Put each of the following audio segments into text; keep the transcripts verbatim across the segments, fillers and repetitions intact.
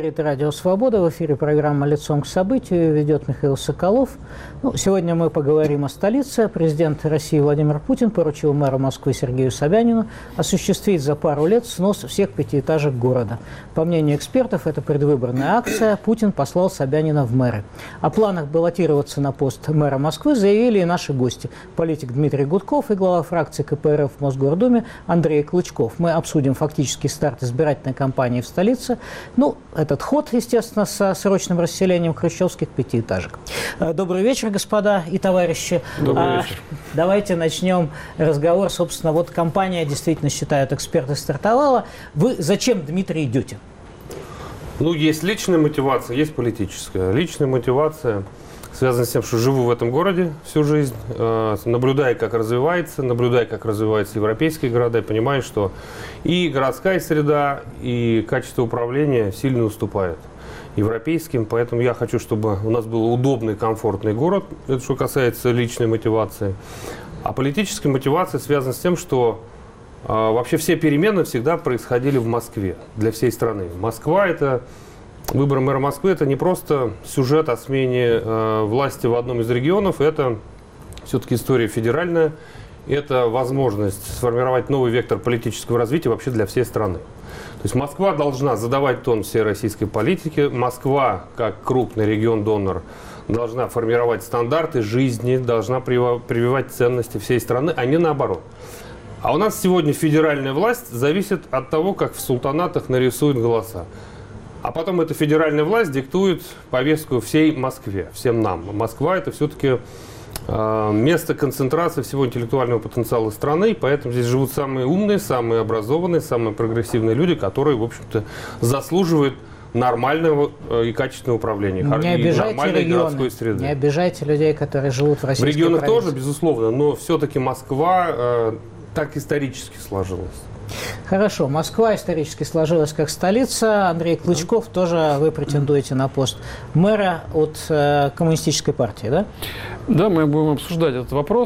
Говорит Радио Свобода. В эфире программа «Лицом к событию». Ведет Михаил Соколов. Ну, сегодня мы поговорим о столице. Президент России Владимир Путин поручил мэру Москвы Сергею Собянину осуществить за пару лет снос всех пятиэтажек города. По мнению экспертов, это предвыборная акция. Путин послал Собянина в мэры. О планах баллотироваться на пост мэра Москвы заявили и наши гости. Политик Дмитрий Гудков и глава фракции ка пэ эр эф в Мосгордуме Андрей Клычков. Мы обсудим фактический старт избирательной кампании в столице. Ну, этот ход, естественно, со срочным расселением хрущевских пятиэтажек. Добрый вечер, господа и товарищи. Добрый вечер. Давайте начнем разговор. Собственно, вот кампания, действительно, считают эксперты, стартовала. Вы зачем, Дмитрий, идете? Ну, есть личная мотивация, есть политическая. Личная мотивация связана с тем, что живу в этом городе всю жизнь, э, наблюдая, как развивается, наблюдая, как развиваются европейские города, и понимаю, что и городская среда, и качество управления сильно уступают европейским. Поэтому я хочу, чтобы у нас был удобный, комфортный город. Это что касается личной мотивации. А политическая мотивация связана с тем, что э, вообще все перемены всегда происходили в Москве для всей страны. Москва – это... Выбор мэра Москвы – это не просто сюжет о смене э, власти в одном из регионов, это все-таки история федеральная, это возможность сформировать новый вектор политического развития вообще для всей страны. То есть Москва должна задавать тон всей российской политики, Москва, как крупный регион-донор, должна формировать стандарты жизни, должна прививать ценности всей страны, а не наоборот. А у нас сегодня федеральная власть зависит от того, как в султанатах нарисуют голоса. А потом эта федеральная власть диктует повестку всей Москве, всем нам. Москва – это все-таки э, место концентрации всего интеллектуального потенциала страны, поэтому здесь живут самые умные, самые образованные, самые прогрессивные люди, которые, в общем-то, заслуживают нормального э, и качественного управления, не и нормальной регионы, городской среды. Не обижайте людей, которые живут в российской В регионах провинции. тоже, безусловно, но все-таки Москва э, так исторически сложилась. Хорошо. Москва исторически сложилась как столица. Андрей Клычков, тоже вы претендуете на пост мэра от э, коммунистической партии, да? Да, мы будем обсуждать этот вопрос.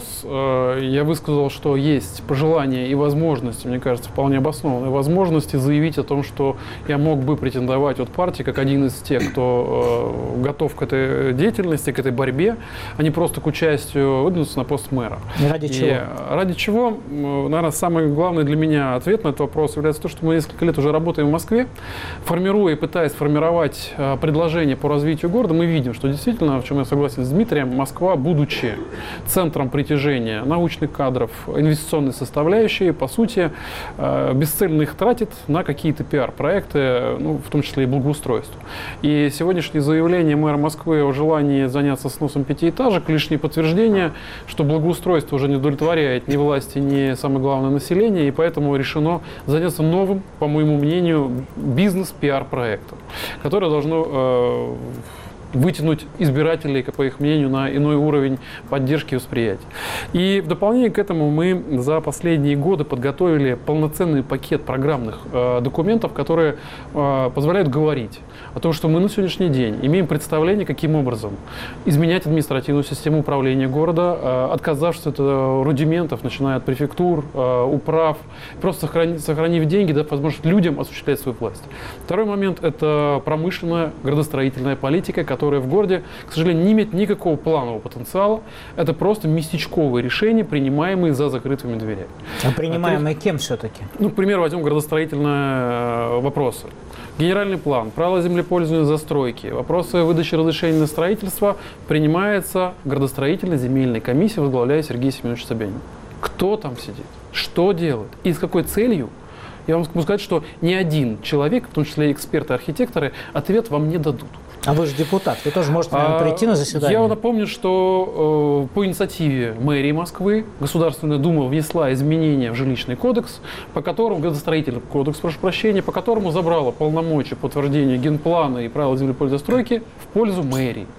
Я высказал, что есть пожелания и возможности, мне кажется, вполне обоснованные возможности заявить о том, что я мог бы претендовать от партии как один из тех, кто готов к этой деятельности, к этой борьбе, а не просто к участию выдвинуться на пост мэра. И ради чего? И ради чего, наверное, самый главный для меня ответ на этот вопрос является то, что мы несколько лет уже работаем в Москве, формируя и пытаясь формировать предложения по развитию города, мы видим, что действительно, в чем я согласен с Дмитрием, Москва, будучи центром притяжения научных кадров, инвестиционной составляющей, по сути, бесцельно их тратит на какие-то пиар-проекты, ну, в том числе и благоустройство. И сегодняшнее заявление мэра Москвы о желании заняться сносом пятиэтажек — лишнее подтверждение, что благоустройство уже не удовлетворяет ни власти, ни, самое главное, население, и поэтому решено заняться новым, по моему мнению, бизнес-пиар-проектом, которое должно э, вытянуть избирателей, по их мнению, на иной уровень поддержки и восприятия. И в дополнение к этому мы за последние годы подготовили полноценный пакет программных э, документов, которые э, позволяют говорить о том, что мы на сегодняшний день имеем представление, каким образом изменять административную систему управления города, э, отказавшись от э, рудиментов, начиная от префектур, э, управ, просто сохранив, сохранив деньги, дав возможность людям осуществлять свою власть. Второй момент – это промышленная градостроительная политика, которая в городе, к сожалению, не имеет никакого планового потенциала. Это просто местечковые решения, принимаемые за закрытыми дверями. А принимаемые а, кем все-таки? Ну, к примеру, возьмем градостроительные вопросы. Генеральный план, правила землепользования, застройки, вопросы выдачи разрешений на строительство принимается градостроительной земельной комиссией, возглавляя Сергей Семенович Собянин. Кто там сидит? Что делает? И с какой целью? Я вам могу сказать, что ни один человек, в том числе эксперты, архитекторы, ответ вам не дадут. А вы же депутат, вы тоже можете, наверное, прийти на заседание. Я напомню, что э, по инициативе мэрии Москвы Государственная Дума внесла изменения в жилищный кодекс, по которому, градостроительный кодекс, прошу прощения, по которому забрала полномочия по утверждению генплана и правил землепользования застройки в пользу мэрии.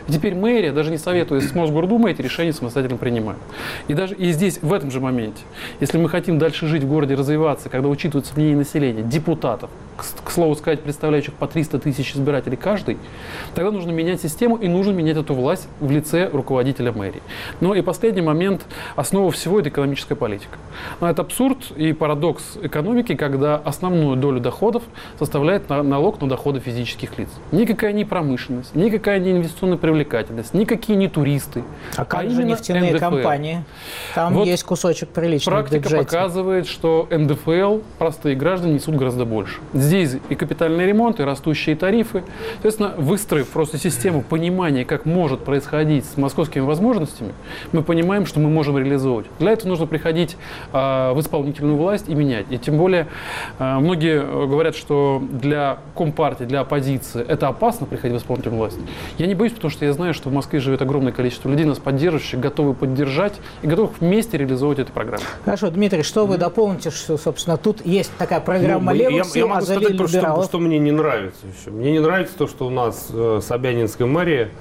И теперь мэрия, даже не советуясь с Мосгордумой, эти решения самостоятельно принимает. И даже и здесь, в этом же моменте, если мы хотим дальше жить в городе, развиваться, когда учитываются мнения населения, депутатов, к, к слову сказать, представляющих по триста тысяч избирателей каждый, тогда нужно менять систему и нужно менять эту власть в лице руководителя мэрии. Ну и последний момент, основа всего – это экономическая политика. Но это абсурд и парадокс экономики, когда основную долю доходов составляет налог на доходы физических лиц. Никакая не промышленность, никакая не инвестиционная привлекательность, никакие не туристы. А как а же нефтяные эн дэ эф эл компании? Там вот есть кусочек приличный. Практика показывает, что эн дэ эф эл простые граждане несут гораздо больше. Здесь и капитальный ремонт, и растущие тарифы. Соответственно, выстроив просто систему понимания, как может происходить с московскими возможностями, мы понимаем, что мы можем реализовывать. Для этого нужно приходить э, в исполнительную власть и менять. И тем более, э, многие говорят, что для компартии, для оппозиции это опасно приходить в исполнительную власть. Я не боюсь, потому что я знаю, что в Москве живет огромное количество людей, нас поддерживающих, готовы поддержать и готовы вместе реализовывать эту программу. Хорошо, Дмитрий, что вы дополните, что, собственно, тут есть такая программа ну, левых сил, я, я могу сказать, то, что, что мне не нравится еще. Мне не нравится то, что у нас э, Собянинская мэрия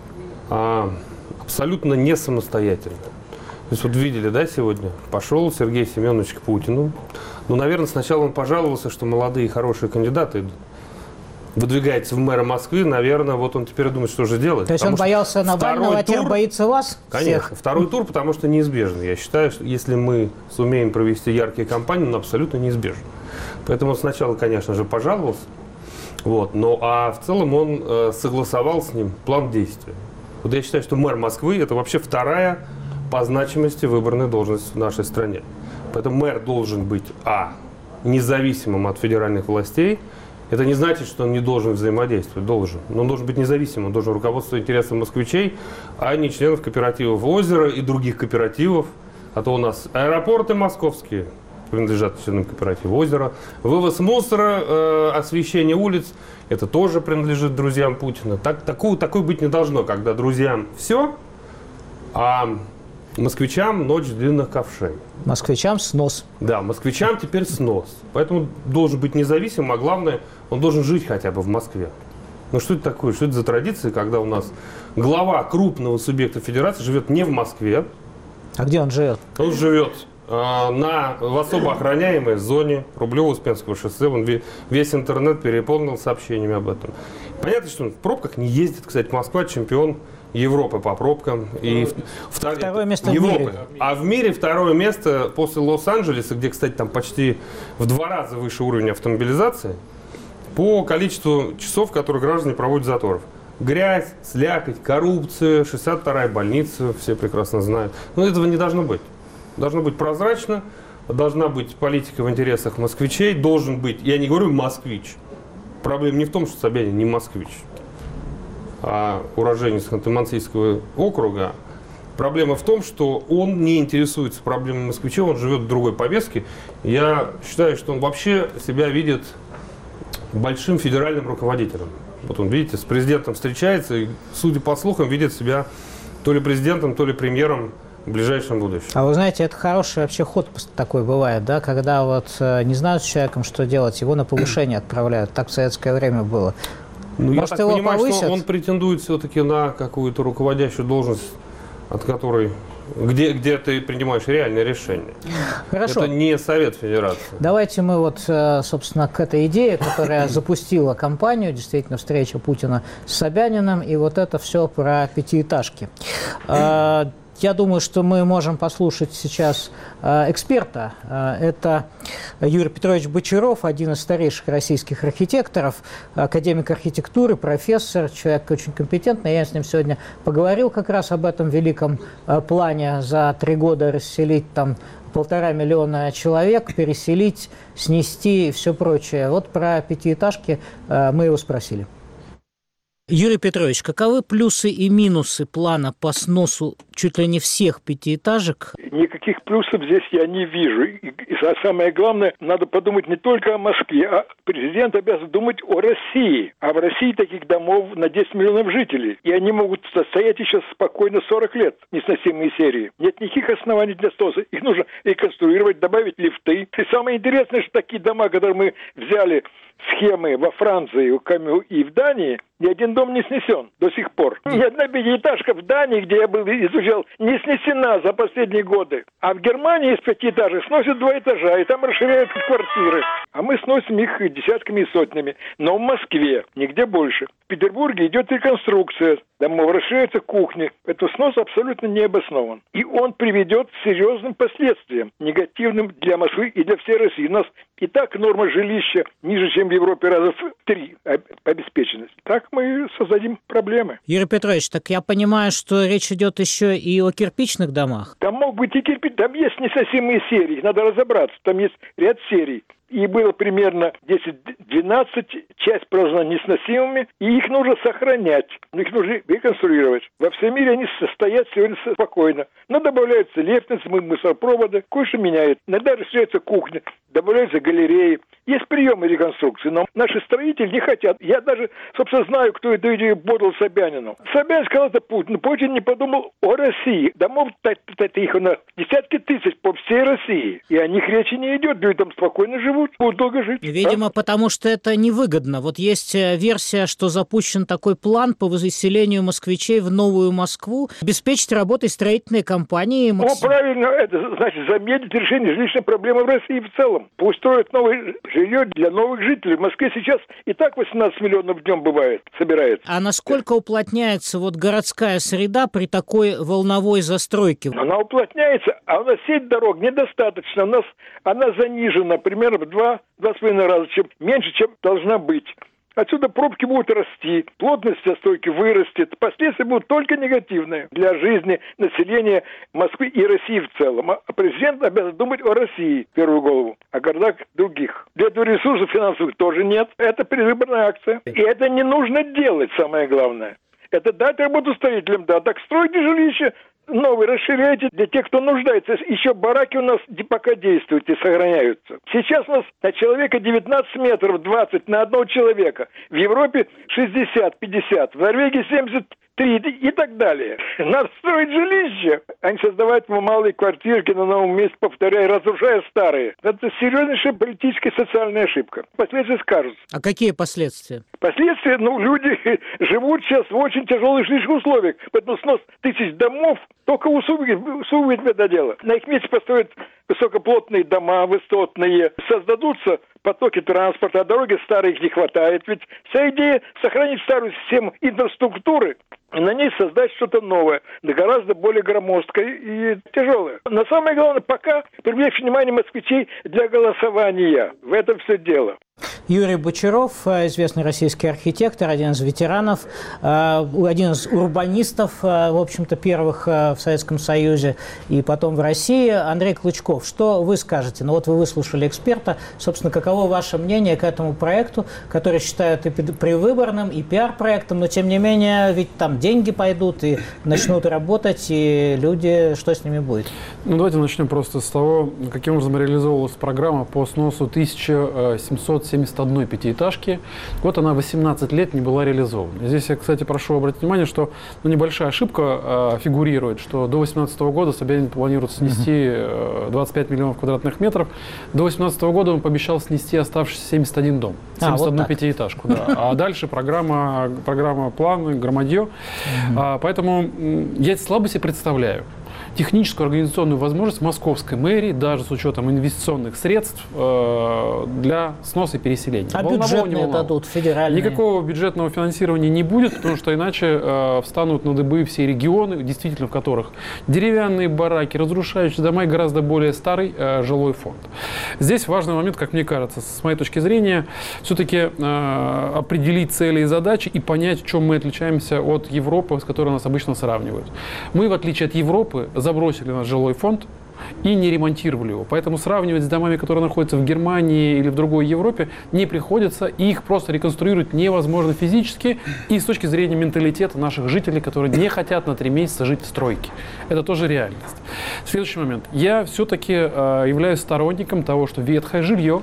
э, абсолютно не самостоятельна. То есть вот видели, да, сегодня пошел Сергей Семенович к Путину. Ну, наверное, сначала он пожаловался, что молодые хорошие кандидаты идут. Выдвигается в мэра Москвы, наверное, вот он теперь думает, что же делать. То есть он боялся Навального, а теперь боится вас? Конечно. Всех. Второй тур, потому что неизбежно. Я считаю, что если мы сумеем провести яркие кампании, он абсолютно неизбежен. Поэтому он сначала, конечно же, пожаловался. Вот, но, а в целом он э, согласовал с ним план действия. Вот я считаю, что мэр Москвы – это вообще вторая по значимости выборная должность в нашей стране. Поэтому мэр должен быть, а, независимым от федеральных властей. Это не значит, что он не должен взаимодействовать, должен. Но он должен быть независимым, он должен руководствовать интересами москвичей, а не членов кооперативов «Озеро» и других кооперативов. А то у нас аэропорты московские принадлежат членам кооператива «Озеро». Вывоз мусора, э, освещение улиц – это тоже принадлежит друзьям Путина. Так, такое, такое быть не должно, когда друзьям все, а москвичам ночь длинных ковшей. Москвичам снос. Да, москвичам теперь снос. Поэтому должен быть независимым, а главное, он должен жить хотя бы в Москве. Ну что это такое? Что это за традиция, когда у нас глава крупного субъекта федерации живет не в Москве? А где он живет? Он живет э, на, в особо охраняемой зоне Рублево-Успенского шоссе. Он весь интернет переполнил сообщениями об этом. Понятно, что он в пробках не ездит. Кстати, Москва чемпион Европы по пробкам. И втор... Второе место Европы. в мире. А в мире второе место после Лос-Анджелеса, где, кстати, там почти в два раза выше уровня автомобилизации, по количеству часов, которые граждане проводят в заторах. Грязь, слякоть, коррупция, шестьдесят вторая больница, все прекрасно знают. Но этого не должно быть. Должно быть прозрачно, должна быть политика в интересах москвичей, должен быть, я не говорю москвич. Проблема не в том, что Собянин не москвич, а уроженец Ханты-Мансийского округа. Проблема в том, что он не интересуется проблемами москвичей, он живет в другой повестке. Я считаю, что он вообще себя видит большим федеральным руководителем. Вот он, видите, с президентом встречается и, судя по слухам, видит себя то ли президентом, то ли премьером в ближайшем будущем. А вы знаете, это хороший вообще ход такой бывает, да, когда вот не знают с человеком, что делать, его на повышение отправляют. Так в советское время было. Ну, Может, я так его понимаю, повысят? что он претендует все-таки на какую-то руководящую должность, от которой, где, где ты принимаешь реальные решения. Хорошо. Это не Совет Федерации. Давайте мы вот, собственно, к этой идее, которая запустила кампанию, действительно, встреча Путина с Собяниным, и вот это все про пятиэтажки. Я думаю, что мы можем послушать сейчас э, эксперта. Э, это Юрий Петрович Бочаров, один из старейших российских архитекторов, академик архитектуры, профессор, человек очень компетентный. Я с ним сегодня поговорил как раз об этом великом э, плане за три года расселить там полтора миллиона человек, переселить, снести и все прочее. Вот про пятиэтажки э, мы его спросили. Юрий Петрович, каковы плюсы и минусы плана по сносу чуть ли не всех пятиэтажек? Никаких плюсов здесь я не вижу. И самое главное, надо подумать не только о Москве, а президент обязан думать о России. А в России таких домов на десять миллионов жителей. И они могут стоять еще спокойно сорок лет, несносимые серии. Нет никаких оснований для сноса. Их нужно реконструировать, добавить лифты. И самое интересное, что такие дома, которые мы взяли схемы во Франции, у Камю и в Дании, ни один дом не снесен до сих пор. Ни одна пятиэтажка в Дании, где я был изучал, не снесена за последние годы. А в Германии из пятиэтажек сносят два этажа, и там расширяют квартиры. А мы сносим их десятками и сотнями. Но в Москве нигде больше. В Петербурге идет реконструкция домов, расширяются кухни. Это снос абсолютно не обоснован. И он приведет к серьезным последствиям, негативным для Москвы и для всей России. У нас и так норма жилища ниже, чем в Европе, раза в три обеспеченность. Так мы создадим проблемы. Юрий Петрович, так я понимаю, что речь идет еще и о кирпичных домах? Там могут быть и кирпич, там есть несовсемые серии, надо разобраться. Там есть ряд серий. И было примерно десять-двенадцать, часть признана несносимыми, и их нужно сохранять, их нужно реконструировать. Во всем мире они стоят сегодня спокойно. Но добавляются лестницы, мусоропроводы, кое-что меняет. Иногда расширяется кухня, добавляются галереи. Есть приемы реконструкции, но наши строители не хотят. Я даже, собственно, знаю, кто эту идею подал Собянину. Собянин сказал это Путин. Путин не подумал о России. Домов таких у нас десятки тысяч по всей России. И о них речи не идет. Люди там спокойно живут, будут долго жить. Видимо, да? Потому что это невыгодно. Вот есть версия, что запущен такой план по выселению москвичей в Новую Москву, обеспечить работой строительные компании. Ну, правильно. Это значит замедлить решение жилищной проблемы в России в целом. Пусть строят новые жилье для новых жителей. В Москве сейчас и так восемнадцать миллионов в днем бывает, собирается. А насколько уплотняется вот городская среда при такой волновой застройке? Она уплотняется, а у нас сеть дорог недостаточно. У нас она занижена примерно в два-два с половиной раза, чем, меньше, чем должна быть. Отсюда пробки будут расти, плотность застройки вырастет, последствия будут только негативные для жизни населения Москвы и России в целом. А президент обязан думать о России в первую голову, о городах других. Для этого ресурсов финансовых тоже нет. Это предвыборная акция. И это не нужно делать, самое главное. Это дать работу строителям, да. Так стройте жилище новые, расширяйте для тех, кто нуждается. Еще бараки у нас пока действуют и сохраняются. Сейчас у нас на человека девятнадцать метров, двадцать на одного человека. В Европе шестьдесят-пятьдесят, в Норвегии семьдесят три и так далее. Надо строить жилище, а не создавать малые квартирки на новом месте, повторяя, разрушая старые. Это серьезнейшая политическая и социальная ошибка. Последствия скажутся. А какие последствия? Последствия, ну, люди живут сейчас в очень тяжелых жилищных условиях. Поэтому снос тысяч домов только усугубит это дело. На их месте построят высокоплотные дома, высотные. Создадутся потоки транспорта, а дороги старые их не хватает. Ведь вся идея сохранить старую систему инфраструктуры и на ней создать что-то новое, да гораздо более громоздкое и тяжелое. Но самое главное, пока привлечь внимание москвичей для голосования. В этом все дело. Юрий Бочаров, известный российский архитектор, один из ветеранов, один из урбанистов, в общем-то, первых в Советском Союзе и потом в России. Андрей Клычков, что вы скажете? Ну вот вы выслушали эксперта. Собственно, каково ваше мнение к этому проекту, который считают и предвыборным, и пиар-проектом, но тем не менее, ведь там деньги пойдут и начнут работать, и люди, что с ними будет? Ну давайте начнем просто с того, каким образом реализовывалась программа по сносу тысяча семьсот семьдесят одной пятиэтажки. Вот она восемнадцать лет не была реализована. Здесь я, кстати, прошу обратить внимание, что ну, небольшая ошибка э, фигурирует, что до две тысячи восемнадцатого года Собянин планирует снести э, двадцать пять миллионов квадратных метров. До две тысячи восемнадцатого года он пообещал снести оставшийся семьдесят один дом, семьдесят одну а, вот пятиэтажку. Да. А дальше программа, программа планы, громадье. Угу. А, поэтому я слабо себе представляю техническую организационную возможность московской мэрии, даже с учетом инвестиционных средств, э, для сноса и переселения. А бюджетные дадут, федеральные? Никакого бюджетного финансирования не будет, потому что иначе э, встанут на дыбы все регионы, действительно в которых деревянные бараки, разрушающие дома и гораздо более старый э, жилой фонд. Здесь важный момент, как мне кажется, с моей точки зрения, все-таки э, определить цели и задачи и понять, в чем мы отличаемся от Европы, с которой нас обычно сравнивают. Мы, в отличие от Европы, забросили наш жилой фонд и не ремонтировали его. Поэтому сравнивать с домами, которые находятся в Германии или в другой Европе, не приходится. И их просто реконструировать невозможно физически и с точки зрения менталитета наших жителей, которые не хотят на три месяца жить в стройке. Это тоже реальность. Следующий момент. Я все-таки э, являюсь сторонником того, что ветхое жилье,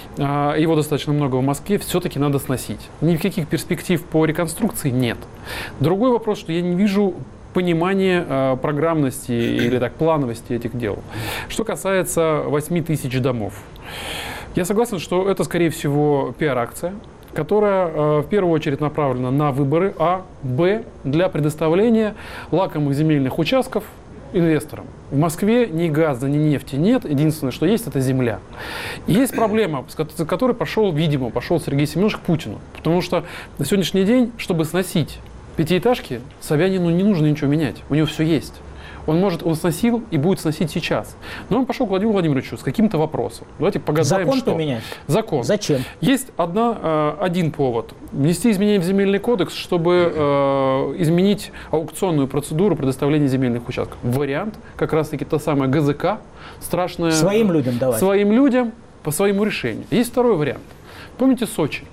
э, его достаточно много в Москве, все-таки надо сносить. Никаких перспектив по реконструкции нет. Другой вопрос, что я не вижу понимание э, программности или так плановости этих дел. Что касается восьми тысяч домов. Я согласен, что это, скорее всего, пиар-акция, которая э, в первую очередь направлена на выборы, а, б, для предоставления лакомых земельных участков инвесторам. В Москве ни газа, ни нефти нет. Единственное, что есть, это земля. И есть проблема, за которой пошел, видимо, пошел Сергей Семенович к Путину. Потому что на сегодняшний день, чтобы сносить пятиэтажки, Собянину не нужно ничего менять. У него все есть. Он может, он сносил и будет сносить сейчас. Но он пошел к Владимиру Владимировичу с каким-то вопросом. Давайте погадаем, Закон что. поменять? Закон. Зачем? Есть одна, один повод. Внести изменения в земельный кодекс, чтобы э, изменить аукционную процедуру предоставления земельных участков. Вариант, как раз-таки та самая ГЗК, страшная. Своим людям давать. Своим людям по своему решению. Есть второй вариант. Помните Сочи?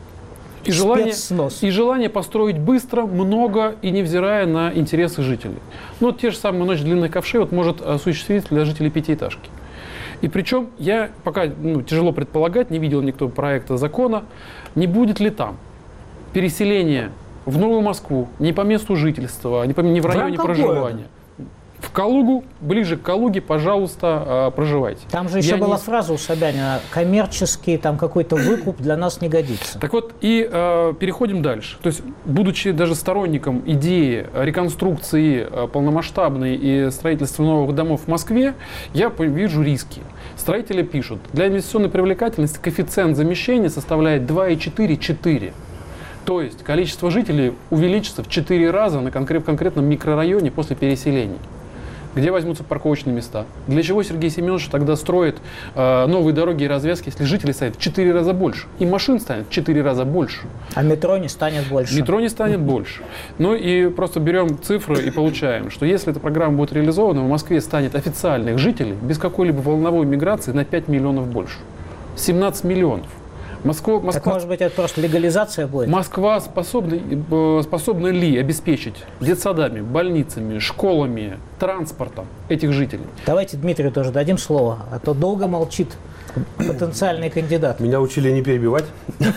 И желание, и желание построить быстро, много и невзирая на интересы жителей. Ну, вот те же самые «Ночь длинных ковшей» вот может осуществить для жителей пятиэтажки. И причем я пока ну, тяжело предполагать, не видел никто проекта закона, не будет ли там переселение в Новую Москву не по месту жительства, не, по, не в районе проживания. Города. В Калугу, ближе к Калуге, пожалуйста, проживайте. Там же еще Я была не... фраза у Собянина: коммерческий там какой-то выкуп для нас не годится. Так вот, и э, переходим дальше. То есть, будучи даже сторонником идеи реконструкции э, полномасштабной и строительства новых домов в Москве, я вижу риски. Строители пишут, для инвестиционной привлекательности коэффициент замещения составляет два и четыре — четыре. То есть, количество жителей увеличится в четыре раза на конкрет, в конкретном микрорайоне после переселения. Где возьмутся парковочные места? Для чего Сергей Семенович тогда строит э, новые дороги и развязки, если жителей станет в четыре раза больше? И машин станет в четыре раза больше. А метро не станет больше. Метро не станет больше. Ну и просто берем цифры и получаем, что если эта программа будет реализована, в Москве станет официальных жителей без какой-либо волновой миграции на пять миллионов больше. семнадцать миллионов. Москва, Москва, так, может быть, это просто легализация будет? Москва способна, способна ли обеспечить детсадами, больницами, школами, транспортом этих жителей? Давайте Дмитрию тоже дадим слово, а то долго молчит потенциальный кандидат. Меня учили не перебивать.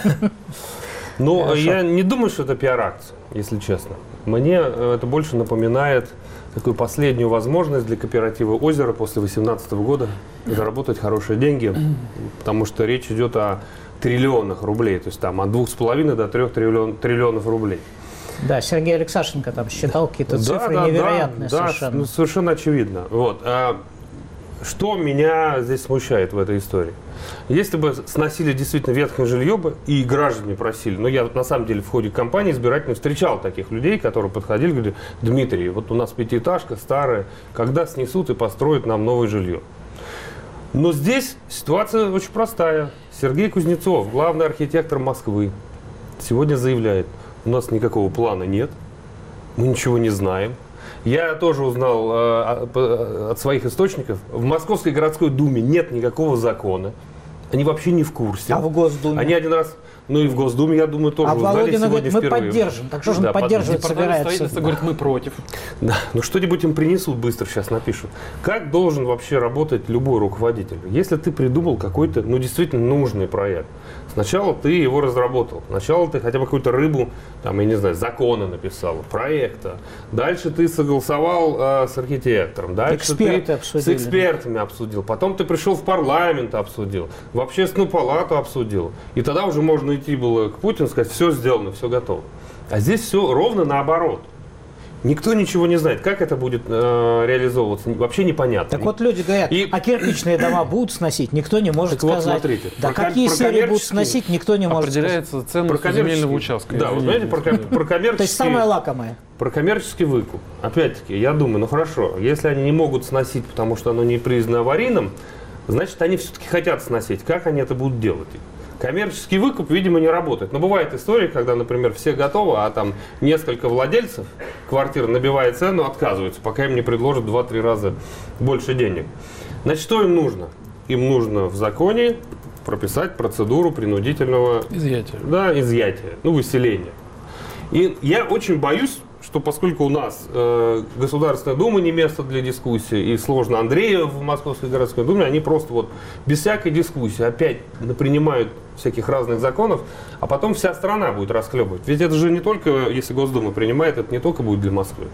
Но я не думаю, что это пиар-акция, если честно. Мне это больше напоминает такую последнюю возможность для кооператива «Озеро» после две тысячи восемнадцатого года заработать хорошие деньги, потому что речь идет о триллионах рублей, то есть там от двух с половиной до трех триллион, триллионов рублей. Да, Сергей Алексашенко там считал какие-то цифры да, невероятные да, совершенно. Да, ну, совершенно очевидно. Вот. А что меня здесь смущает в этой истории? Если бы сносили действительно ветхое жилье бы и граждане просили, но я на самом деле в ходе кампании избирательной встречал таких людей, которые подходили и говорили: Дмитрий, вот у нас пятиэтажка старая, когда снесут и построят нам новое жилье? Но здесь ситуация очень простая. Сергей Кузнецов, главный архитектор Москвы, сегодня заявляет: у нас никакого плана нет, мы ничего не знаем. Я тоже узнал э, от своих источников, в Московской городской думе нет никакого закона. Они вообще не в курсе. А в Госдуме? Они один раз, ну и в Госдуме, я думаю, тоже а узнали Володина сегодня говорит, мы впервые. поддержим. Так что же да, он поддерживать собирается? Строительство говорит, мы против. Да, ну что-нибудь им принесут, быстро сейчас напишут. Как должен вообще работать любой руководитель? Если ты придумал какой-то, ну действительно нужный проект, сначала ты его разработал. Сначала ты хотя бы какую-то рыбу, там, я не знаю, закона написал, проекта. Дальше ты согласовал э, с архитектором. Дальше Эксперты ты обсудили. с экспертами обсудил. Потом ты пришел в парламент, обсудил. В общественную палату обсудил. И тогда уже можно идти было к Путину и сказать: все сделано, все готово. А здесь все ровно наоборот. Никто ничего не знает, как это будет э, реализовываться, вообще непонятно. Так вот люди говорят, и... а кирпичные дома будут сносить, никто не может так сказать. Вот смотрите, да про, какие про серии будут сносить, никто не может сказать. Определяется ценность земельного участка. Да, вы знаете, про, про коммерческий... То есть самое лакомое. Про коммерческий выкуп. Опять-таки, я думаю, ну хорошо, если они не могут сносить, потому что оно не признано аварийным, значит, они все-таки хотят сносить. Как они это будут делать? Коммерческий выкуп, видимо, не работает. Но бывает история, когда, например, все готовы, а там несколько владельцев квартир, набивая цену, отказываются, пока им не предложат два-три раза больше денег. Значит, что им нужно? Им нужно в законе прописать процедуру принудительного изъятия. Да, изъятия, ну, выселения. И я очень боюсь, что поскольку у нас э, Государственная Дума не место для дискуссии, и сложно Андреев в Московской городской думе, они просто вот без всякой дискуссии опять принимают всяких разных законов, а потом вся страна будет расхлебывать. Ведь это же не только, если Госдума принимает, это не только будет для Москвы.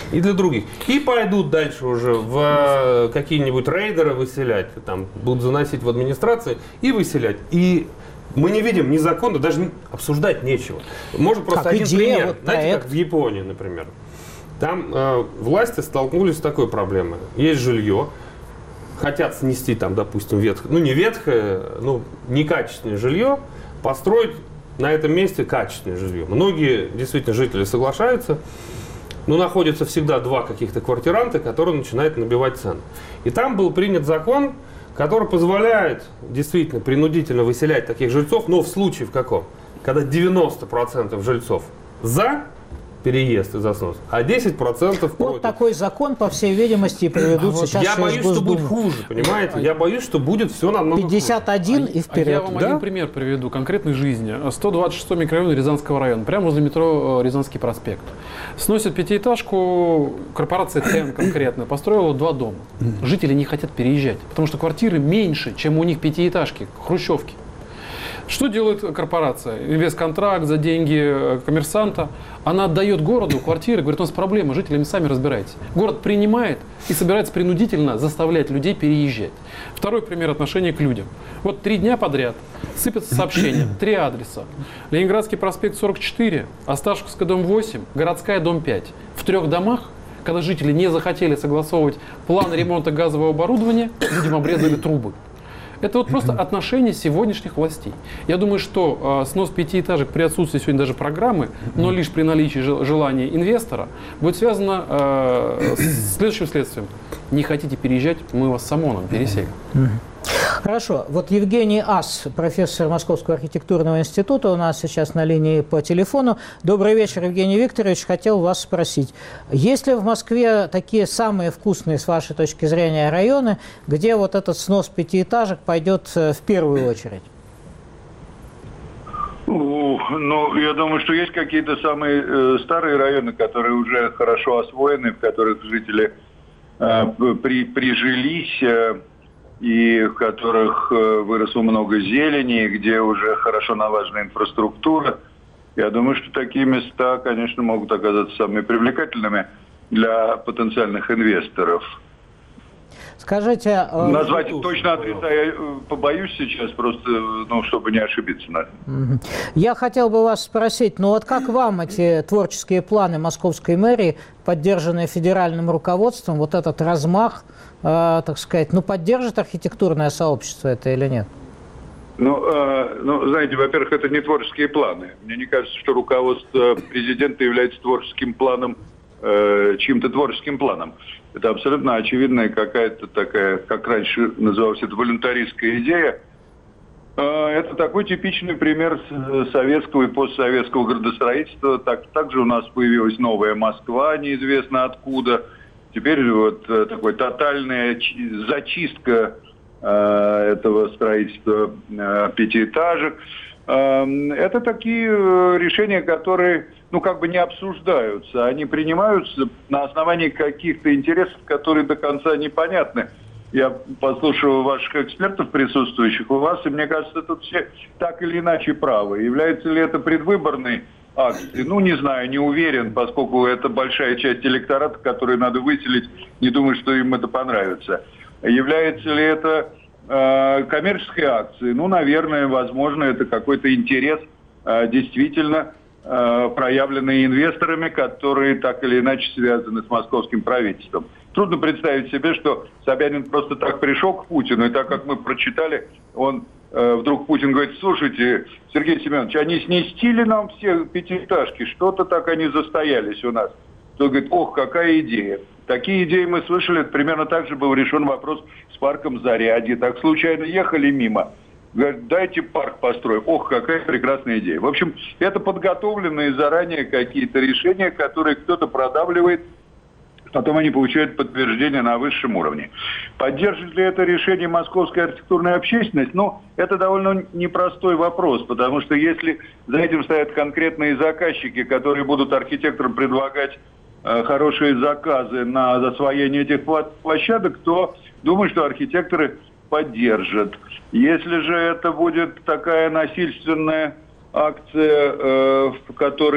и для других. И пойдут дальше уже в какие-нибудь рейдеры выселять, там, будут заносить в администрации и выселять. И мы не видим ни закона, даже обсуждать нечего. Может просто как один идея, пример. вот Знаете, проект. как в Японии, например. Там э, власти столкнулись с такой проблемой. Есть жилье, хотят снести там, допустим, ветхое, ну не ветхое, ну некачественное жилье, построить на этом месте качественное жилье. Многие действительно жители соглашаются, но находятся всегда два каких-то квартиранта, которые начинают набивать цены. И там был принят закон, который позволяет действительно принудительно выселять таких жильцов, но в случае в каком? Когда девяносто процентов жильцов за переезд и за снос, а десять процентов против. Вот такой закон, по всей видимости, и приведут Вот сейчас я через боюсь, что будет Госдуму. хуже, понимаете? Я боюсь, что будет все намного пятьдесят один А- и А вперед. я вам Да? один пример приведу конкретной жизни. сто двадцать шестой микрорайон Рязанского района, прямо возле метро э, Рязанский проспект. Сносят пятиэтажку, корпорация ТЭН конкретно, построила два дома. Жители не хотят переезжать, потому что квартиры меньше, чем у них пятиэтажки, хрущевки. Что делает корпорация? Инвестконтракт за деньги коммерсанта. Она отдает городу квартиры, говорит, у нас проблемы, жителями сами разбирайтесь. Город принимает и собирается принудительно заставлять людей переезжать. Второй пример отношения к людям. Вот три дня подряд сыпятся сообщения, три адреса. Ленинградский проспект сорок четыре, Осташковская, дом восемь, Городская, дом пять. В трех домах, когда жители не захотели согласовывать план ремонта газового оборудования, людям обрезали трубы. Это вот просто отношение сегодняшних властей. Я думаю, что э, снос пятиэтажек при отсутствии сегодня даже программы, но лишь при наличии жел- желания инвестора, будет связано э, с следующим следствием. Не хотите переезжать, мы вас с ОМОНом переселим. Хорошо. Вот Евгений Ас, профессор Московского архитектурного института, у нас сейчас на линии по телефону. Добрый вечер, Евгений Викторович. Хотел вас спросить, есть ли в Москве такие самые вкусные, с вашей точки зрения, районы, где вот этот снос пятиэтажек пойдет в первую очередь? Ну, я думаю, что есть какие-то самые э, старые районы, которые уже хорошо освоены, в которых жители э, при, прижились, э, и в которых э, выросло много зелени, где уже хорошо налажена инфраструктура. Я думаю, что такие места, конечно, могут оказаться самыми привлекательными для потенциальных инвесторов. Скажите... Назвать точно адреса я побоюсь сейчас, просто, ну, чтобы не ошибиться. Наверное. Я хотел бы вас спросить, ну вот как вам эти творческие планы московской мэрии, поддержанные федеральным руководством, вот этот размах, э, так сказать, ну поддержит архитектурное сообщество это или нет? Ну, э, ну, знаете, во-первых, это не творческие планы. Мне не кажется, что руководство президента является творческим планом, э, чьим-то творческим планом. Это абсолютно очевидная какая-то такая, как раньше называлась, это волюнтаристская идея. Это такой типичный пример советского и постсоветского градостроительства. Так, также у нас появилась новая Москва, неизвестно откуда. Теперь вот такой тотальная зачистка этого строительства пятиэтажек. Это такие решения, которые, ну, как бы не обсуждаются. Они принимаются на основании каких-то интересов, которые до конца непонятны. Я послушал ваших экспертов, присутствующих у вас, и мне кажется, тут все так или иначе правы. Является ли это предвыборной акцией? Ну, не знаю, не уверен, поскольку это большая часть электората, которую надо выселить, не думаю, что им это понравится. Является ли это э, коммерческой акцией? Ну, наверное, возможно, это какой-то интерес, э, действительно э, проявленный инвесторами, которые так или иначе связаны с московским правительством. Трудно представить себе, что Собянин просто так пришел к Путину, и так как мы прочитали, он э, вдруг Путин говорит: слушайте, Сергей Семенович, они снести ли нам все пятиэтажки? Что-то так они застоялись у нас. Он говорит: ох, какая идея. Такие идеи мы слышали, примерно так же был решен вопрос с парком Зарядье. Так случайно ехали мимо. Говорят: дайте парк построим. Ох, какая прекрасная идея. В общем, это подготовленные заранее какие-то решения, которые кто-то продавливает, потом они получают подтверждение на высшем уровне. Поддержит ли это решение московская архитектурная общественность? Ну, это довольно непростой вопрос, потому что если за этим стоят конкретные заказчики, которые будут архитекторам предлагать э, хорошие заказы на освоение этих площадок, то думаю, что архитекторы поддержат. Если же это будет такая насильственная акция, э, в которой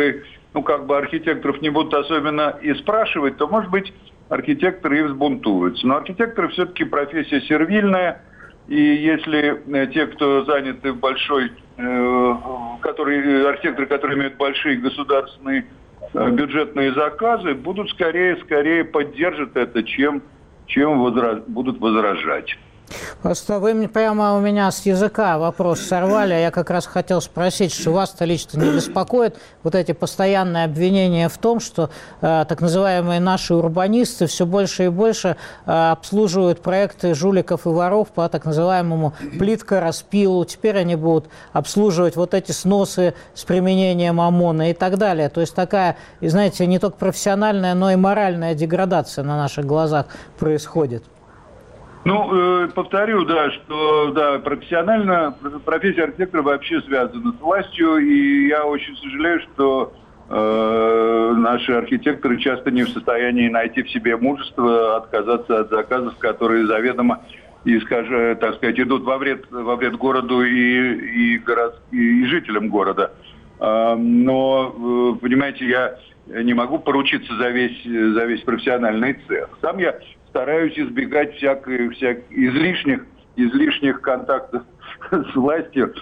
ну, как бы архитекторов не будут особенно и спрашивать, то, может быть, архитекторы и взбунтуются. Но архитекторы все-таки профессия сервильная, и если те, кто заняты в большой, э, которые, архитекторы, которые имеют большие государственные э, бюджетные заказы, будут скорее, скорее поддержат это, чем, чем возра- будут возражать. Просто вы мне прямо у меня с языка вопрос сорвали, а я как раз хотел спросить, что вас-то лично не беспокоит вот эти постоянные обвинения в том, что э, так называемые наши урбанисты все больше и больше э, обслуживают проекты жуликов и воров по так называемому плитка-распилу, теперь они будут обслуживать вот эти сносы с применением ОМОНа и так далее. То есть такая, знаете, не только профессиональная, но и моральная деградация на наших глазах происходит. Ну, э, повторю, да, что да, профессионально профессия архитектора вообще связана с властью, и я очень сожалею, что э, наши архитекторы часто не в состоянии найти в себе мужество отказаться от заказов, которые заведомо и, скажем, так сказать, идут во вред, во вред городу и, и, город, и жителям города. Э, но, э, понимаете, я не могу поручиться за весь, за весь профессиональный цех. Сам я стараюсь избегать всяких, всяких излишних, излишних контактов с властью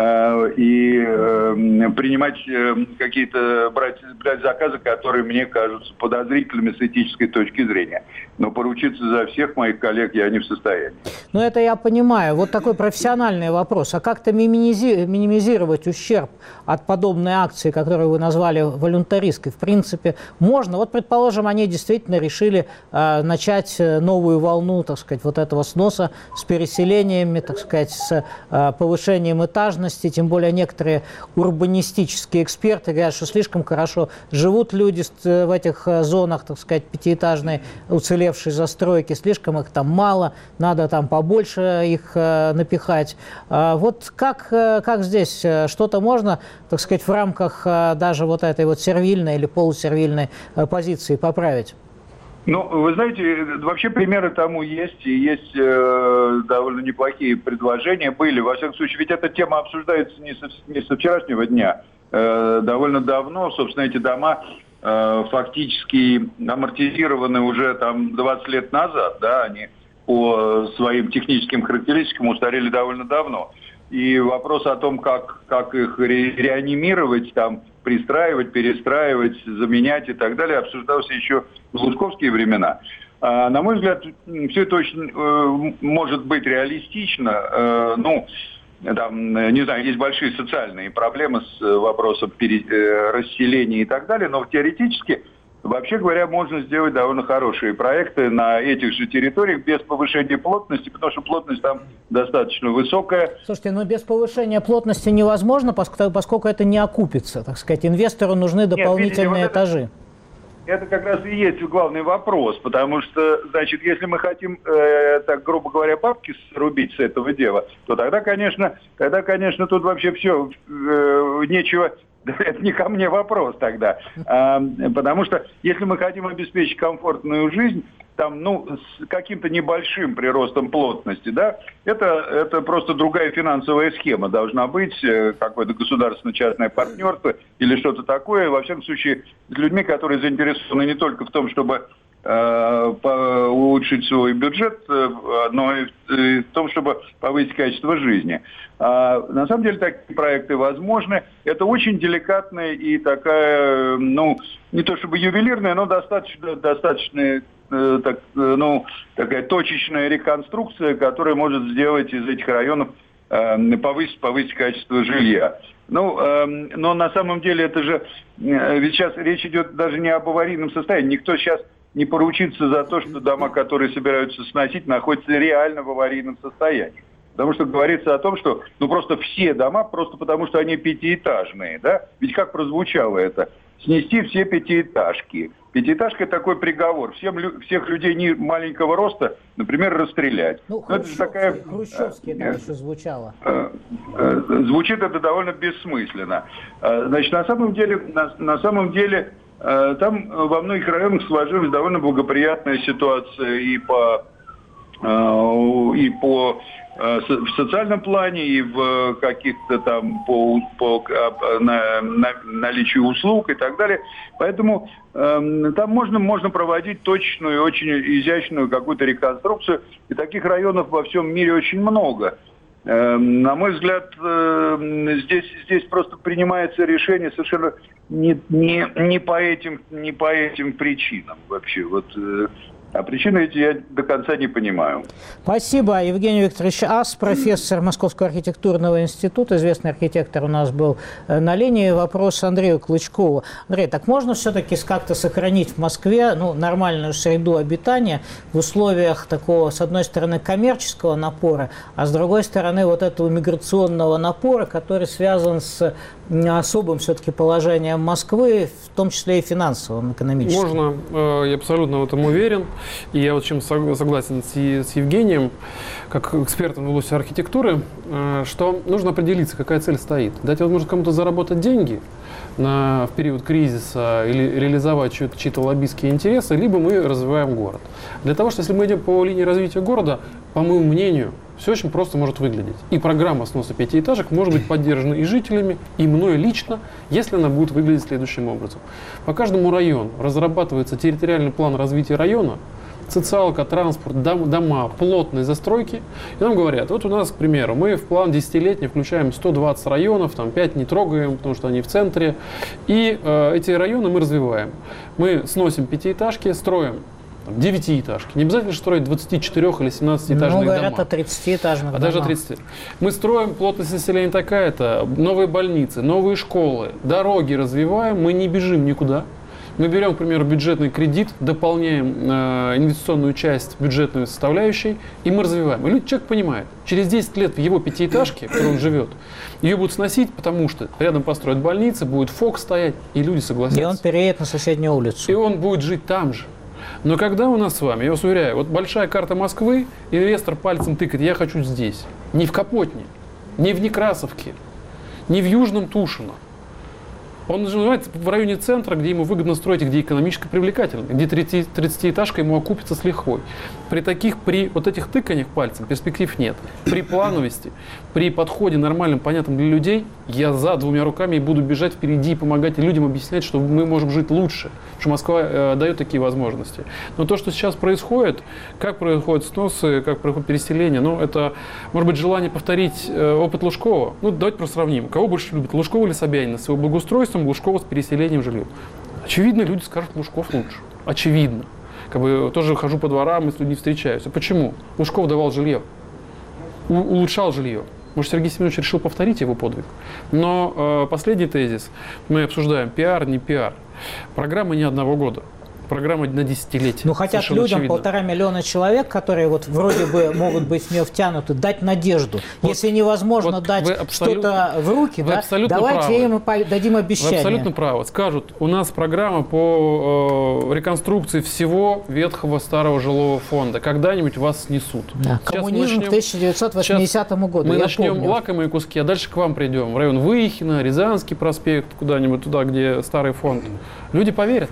э, и э, принимать э, какие-то, брать, брать заказы, которые мне кажутся подозрительными с этической точки зрения. Но поручиться за всех моих коллег я не в состоянии. Ну, это я понимаю. Вот такой профессиональный вопрос. А как-то минимизи- минимизировать ущерб от подобной акции, которую вы назвали волюнтаристской, в принципе, можно. Вот, предположим, они действительно решили э, начать новую волну, так сказать, вот этого сноса с переселениями, так сказать, с э, повышением этажности. Тем более некоторые урбанистические эксперты говорят, что слишком хорошо живут люди в этих зонах, так сказать, пятиэтажной уцелевшей застройки, слишком их там мало, надо там побольше их э, напихать. А вот как, э, как здесь что-то можно, так сказать, в рамках э, даже вот этой вот сервильной или полусервильной э, позиции поправить? Ну, вы знаете, вообще примеры тому есть, и есть э, довольно неплохие предложения были. Во всяком случае, ведь эта тема обсуждается не со, не со вчерашнего дня, э, довольно давно, собственно, эти дома э, фактически амортизированы уже там двадцать лет назад, да, они по своим техническим характеристикам устарели довольно давно. И вопрос о том, как, как их ре, реанимировать, там, пристраивать, перестраивать, заменять и так далее, обсуждался еще в лужковские времена. А, на мой взгляд, все это очень э, может быть реалистично. Э, ну, там, не знаю, есть большие социальные проблемы с вопросом пере, э, расселения и так далее, но теоретически, вообще говоря, можно сделать довольно хорошие проекты на этих же территориях без повышения плотности, потому что плотность там достаточно высокая. Слушайте, но без повышения плотности невозможно, поскольку это не окупится, так сказать. Инвестору нужны дополнительные Нет, видите, этажи. Это, это как раз и есть главный вопрос, потому что, значит, если мы хотим, э, так грубо говоря, бабки срубить с этого дела, то тогда, конечно, тогда, конечно, тут вообще все, э, нечего... Это не ко мне вопрос тогда. А, потому что если мы хотим обеспечить комфортную жизнь, там, ну, с каким-то небольшим приростом плотности, да, это, это просто другая финансовая схема должна быть, какое-то государственно-частное партнерство или что-то такое. Во всяком случае, с людьми, которые заинтересованы не только в том, чтобы э, улучшить свой бюджет, но и в том, чтобы повысить качество жизни. А, на самом деле такие проекты возможны. Это очень деликатная и такая, ну, не то чтобы ювелирная, но достаточно, достаточно э, так, э, ну, такая точечная реконструкция, которая может сделать из этих районов, э, повысить, повысить качество жилья. Ну, э, но на самом деле это же, э, ведь сейчас речь идет даже не об аварийном состоянии. Никто сейчас не поручится за то, что дома, которые собираются сносить, находятся реально в аварийном состоянии. Потому что говорится о том, что ну просто все дома, просто потому что они пятиэтажные, да? Ведь как прозвучало это? Снести все пятиэтажки. Пятиэтажка – это такой приговор. Всем, всех людей не маленького роста, например, расстрелять. Ну, хрущевский, такая, хрущевский да, еще звучало. Звучит это довольно бессмысленно. Значит, на самом деле, на, на самом деле там во многих районах сложилась довольно благоприятная ситуация и по и по в социальном плане, и в каких-то там по, по на, на, наличию услуг и так далее. Поэтому э, там можно, можно проводить точную, очень изящную какую-то реконструкцию. И таких районов во всем мире очень много. Э, на мой взгляд, э, здесь, здесь просто принимается решение совершенно не, не, не, по, этим, не по этим причинам вообще. Вот, э, А причины эти я до конца не понимаю. Спасибо. Евгений Викторович Ас, профессор Московского архитектурного института, известный архитектор у нас был на линии. Вопрос Андрею Клычкову. Андрей, так можно все-таки как-то сохранить в Москве ну, нормальную среду обитания в условиях такого, с одной стороны, коммерческого напора, а с другой стороны, вот этого миграционного напора, который связан с особым все-таки положением Москвы, в том числе и финансовым, экономическим? Можно, я абсолютно в этом уверен. И я вот чем согласен с Евгением, как экспертом в области архитектуры, что нужно определиться, какая цель стоит. Дать возможность кому-то заработать деньги на, в период кризиса или реализовать чьи-то, чьи-то лоббистские интересы, либо мы развиваем город. Для того, что если мы идем по линии развития города, по моему мнению, все очень просто может выглядеть. И программа сноса пятиэтажек может быть поддержана и жителями, и мной лично, если она будет выглядеть следующим образом. По каждому району разрабатывается территориальный план развития района, социалка, транспорт, дом, дома, плотные застройки. И нам говорят, вот у нас, к примеру, мы в план десятилетний включаем сто двадцать районов, там пять не трогаем, потому что они в центре. И э, эти районы мы развиваем. Мы сносим пятиэтажки, строим девятиэтажки. Не обязательно строить двадцатичетырёх- или семнадцатиэтажные ну, говорят дома. о тридцатиэтажных А домах. даже тридцать. Мы строим, плотность населения такая-то, новые больницы, новые школы, дороги развиваем, мы не бежим никуда. Мы берем, к примеру, бюджетный кредит, дополняем э, инвестиционную часть бюджетной составляющей, и мы развиваем. И люди, человек понимает, через десять лет в его пятиэтажке, в которой он живет, ее будут сносить, потому что рядом построят больницы, будет ФОК стоять, и люди согласятся. И он переедет на соседнюю улицу. И он будет жить там же. Но когда у нас с вами, я вас уверяю, вот большая карта Москвы, инвестор пальцем тыкает, я хочу здесь. Не в Капотне, не в Некрасовке, не в Южном Тушино. Он называется в районе центра, где ему выгодно строить, где экономически привлекательно, где тридцатиэтажка ему окупится с лихвой. При таких, при вот этих тыканиях пальцем перспектив нет. При плановости, при подходе нормальном, понятном для людей, я за двумя руками буду бежать впереди и помогать людям объяснять, что мы можем жить лучше, что Москва э, дает такие возможности. Но то, что сейчас происходит, как происходят сносы, как происходит переселение, ну, это, может быть, желание повторить э, опыт Лужкова. Ну, давайте просто сравним. Кого больше любит, Лужкова или Собянина? С его благоустройством, Лужкова с переселением жильем. Очевидно, люди скажут, Лужков лучше. Очевидно. Как бы тоже хожу по дворам и с людьми встречаюсь. А почему? Лужков давал жилье, у- улучшал жилье. Может, Сергей Семенович решил повторить его подвиг. Но э, последний тезис. Мы обсуждаем пиар, не пиар. Программа не одного года. Программа на десятилетие. Ну, хотят Совершенно людям очевидно. полтора миллиона человек, которые вот вроде бы могут быть в нее втянуты, дать надежду. Вот, Если невозможно вот дать абсолютно, что-то в руки, вы да, абсолютно давайте правы. им по- дадим обещание. Вы абсолютно правы. Скажут, у нас программа по э, реконструкции всего ветхого старого жилого фонда. Когда-нибудь вас снесут. Да. Сейчас Коммунизм начнем- к тысяча девятьсот восьмидесятому году. Мы я начнем помню. лакомые куски, а дальше к вам придем. В район Выехина, Рязанский проспект, куда-нибудь туда, где старый фонд. Люди поверят.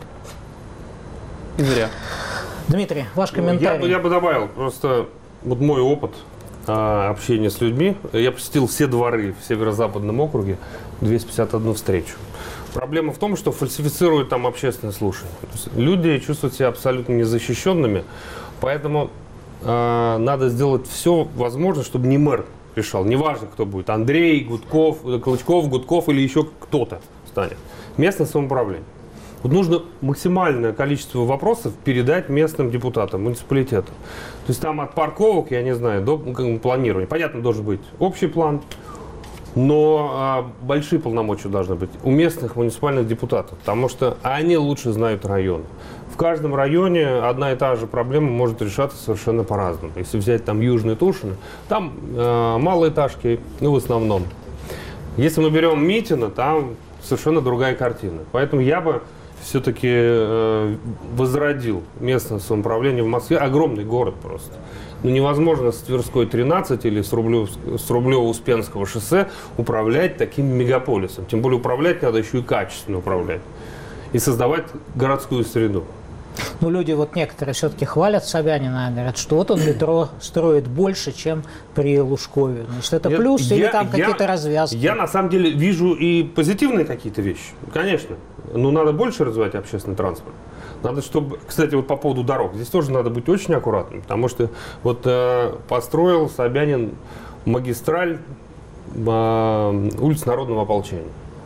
И зря. Дмитрий, ваш Я комментарий. бы, я бы добавил, просто вот мой опыт а, общения с людьми. Я посетил все дворы в Северо-Западном округе, двести пятьдесят одну встречу. Проблема в том, что фальсифицируют там общественное слушание. То есть люди чувствуют себя абсолютно незащищенными, поэтому а, надо сделать все возможное, чтобы не мэр решал. Неважно, кто будет, Андрей, Гудков, Клычков, Гудков или еще кто-то станет. Местное самоуправление. Вот нужно максимальное количество вопросов передать местным депутатам, муниципалитетам. То есть там от парковок, я не знаю, до планирования. Понятно, должен быть общий план, но а, большие полномочия должны быть у местных муниципальных депутатов, потому что они лучше знают район. В каждом районе одна и та же проблема может решаться совершенно по-разному. Если взять там Южный Тушино, там э, малоэтажки, ну, в основном. Если мы берем Митино, там совершенно другая картина. Поэтому я бы все-таки э, возродил местное самоуправление в Москве. Огромный город просто. Ну, невозможно с Тверской тринадцать или с, Рублев, с Рублево-Успенского шоссе управлять таким мегаполисом. Тем более управлять надо еще и качественно управлять. И создавать городскую среду. Ну, люди вот некоторые все-таки хвалят Собянина, говорят, что вот он метро строит больше, чем при Лужкове. Значит, это плюс я, или там я, какие-то развязки? Я на самом деле вижу и позитивные какие-то вещи, конечно. Но надо больше развивать общественный транспорт. Надо, чтобы, кстати, вот по поводу дорог, здесь тоже надо быть очень аккуратным, потому что вот э, построил Собянин магистраль э, улиц Народного ополчения.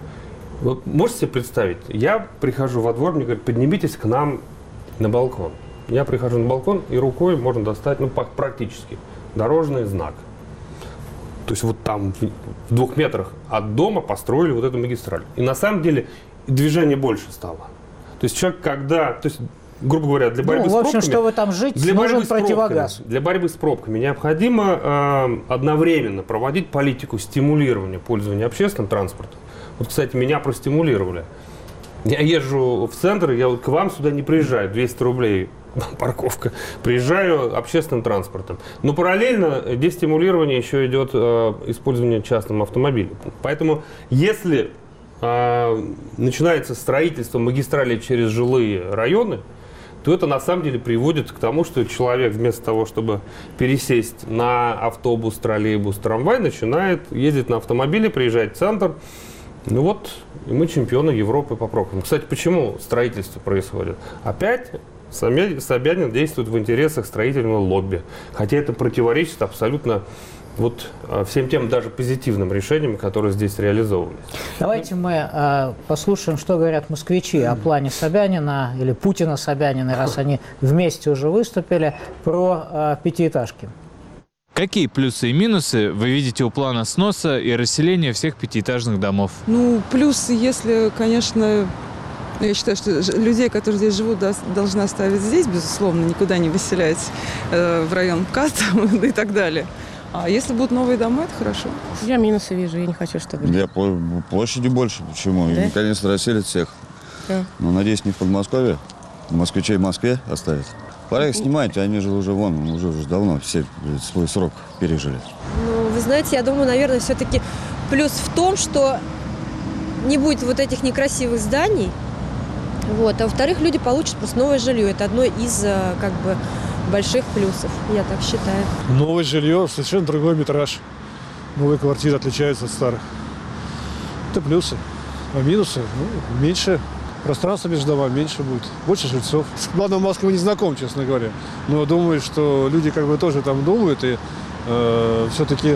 Вы можете себе представить, я прихожу во двор, мне говорят, поднимитесь к нам на балкон. Я прихожу на балкон, и рукой можно достать, ну, практически, дорожный знак. То есть вот там в двух метрах от дома построили вот эту магистраль. И на самом деле движение больше стало. То есть человек, когда, то есть, грубо говоря, для борьбы ну, с в общем, пробками... чтобы там жить, для нужен противогаз. Для борьбы с пробками необходимо э, одновременно проводить политику стимулирования пользования общественным транспортом. Вот, кстати, меня простимулировали. Я езжу в центр, я вот к вам сюда не приезжаю, двести рублей парковка. Приезжаю общественным транспортом. Но параллельно дестимулирование еще идет э, использование частным автомобилем. Поэтому, если э, начинается строительство магистралей через жилые районы, то это на самом деле приводит к тому, что человек вместо того, чтобы пересесть на автобус, троллейбус, трамвай, начинает ездить на автомобиле, приезжать в центр. Ну вот, и мы чемпионы Европы по пробкам. Кстати, почему строительство происходит? Опять Собянин действует в интересах строительного лобби. Хотя это противоречит абсолютно вот всем тем даже позитивным решениям, которые здесь реализовывались. Давайте мы э, послушаем, что говорят москвичи о плане Собянина или Путина-Собянина, раз они вместе уже выступили, про э, пятиэтажки. Какие плюсы и минусы вы видите у плана сноса и расселения всех пятиэтажных домов? Ну, плюсы, если, конечно, я считаю, что людей, которые здесь живут, должны оставить здесь, безусловно, никуда не выселять э, в район МКАД и так далее. А если будут новые дома, это хорошо. Я минусы вижу, я не хочу, чтобы... Я по площади больше, почему? Да? И наконец-то расселят всех. Да. Ну, надеюсь, не в Подмосковье, москвичей в Москве оставят. Пора их снимать, они же уже вон, уже, уже давно все свой срок пережили. Ну, вы знаете, я думаю, наверное, все-таки плюс в том, что не будет вот этих некрасивых зданий. Вот. А во-вторых, люди получат просто новое жилье. Это одно из, как бы, больших плюсов, я так считаю. Новое жилье, совершенно другой метраж. Новые квартиры отличаются от старых. Это плюсы. А минусы? Ну, меньше. Пространство между домами меньше будет, больше жильцов. С планом Москвы не знаком, честно говоря. Но думаю, что люди как бы тоже там думают. И э, все-таки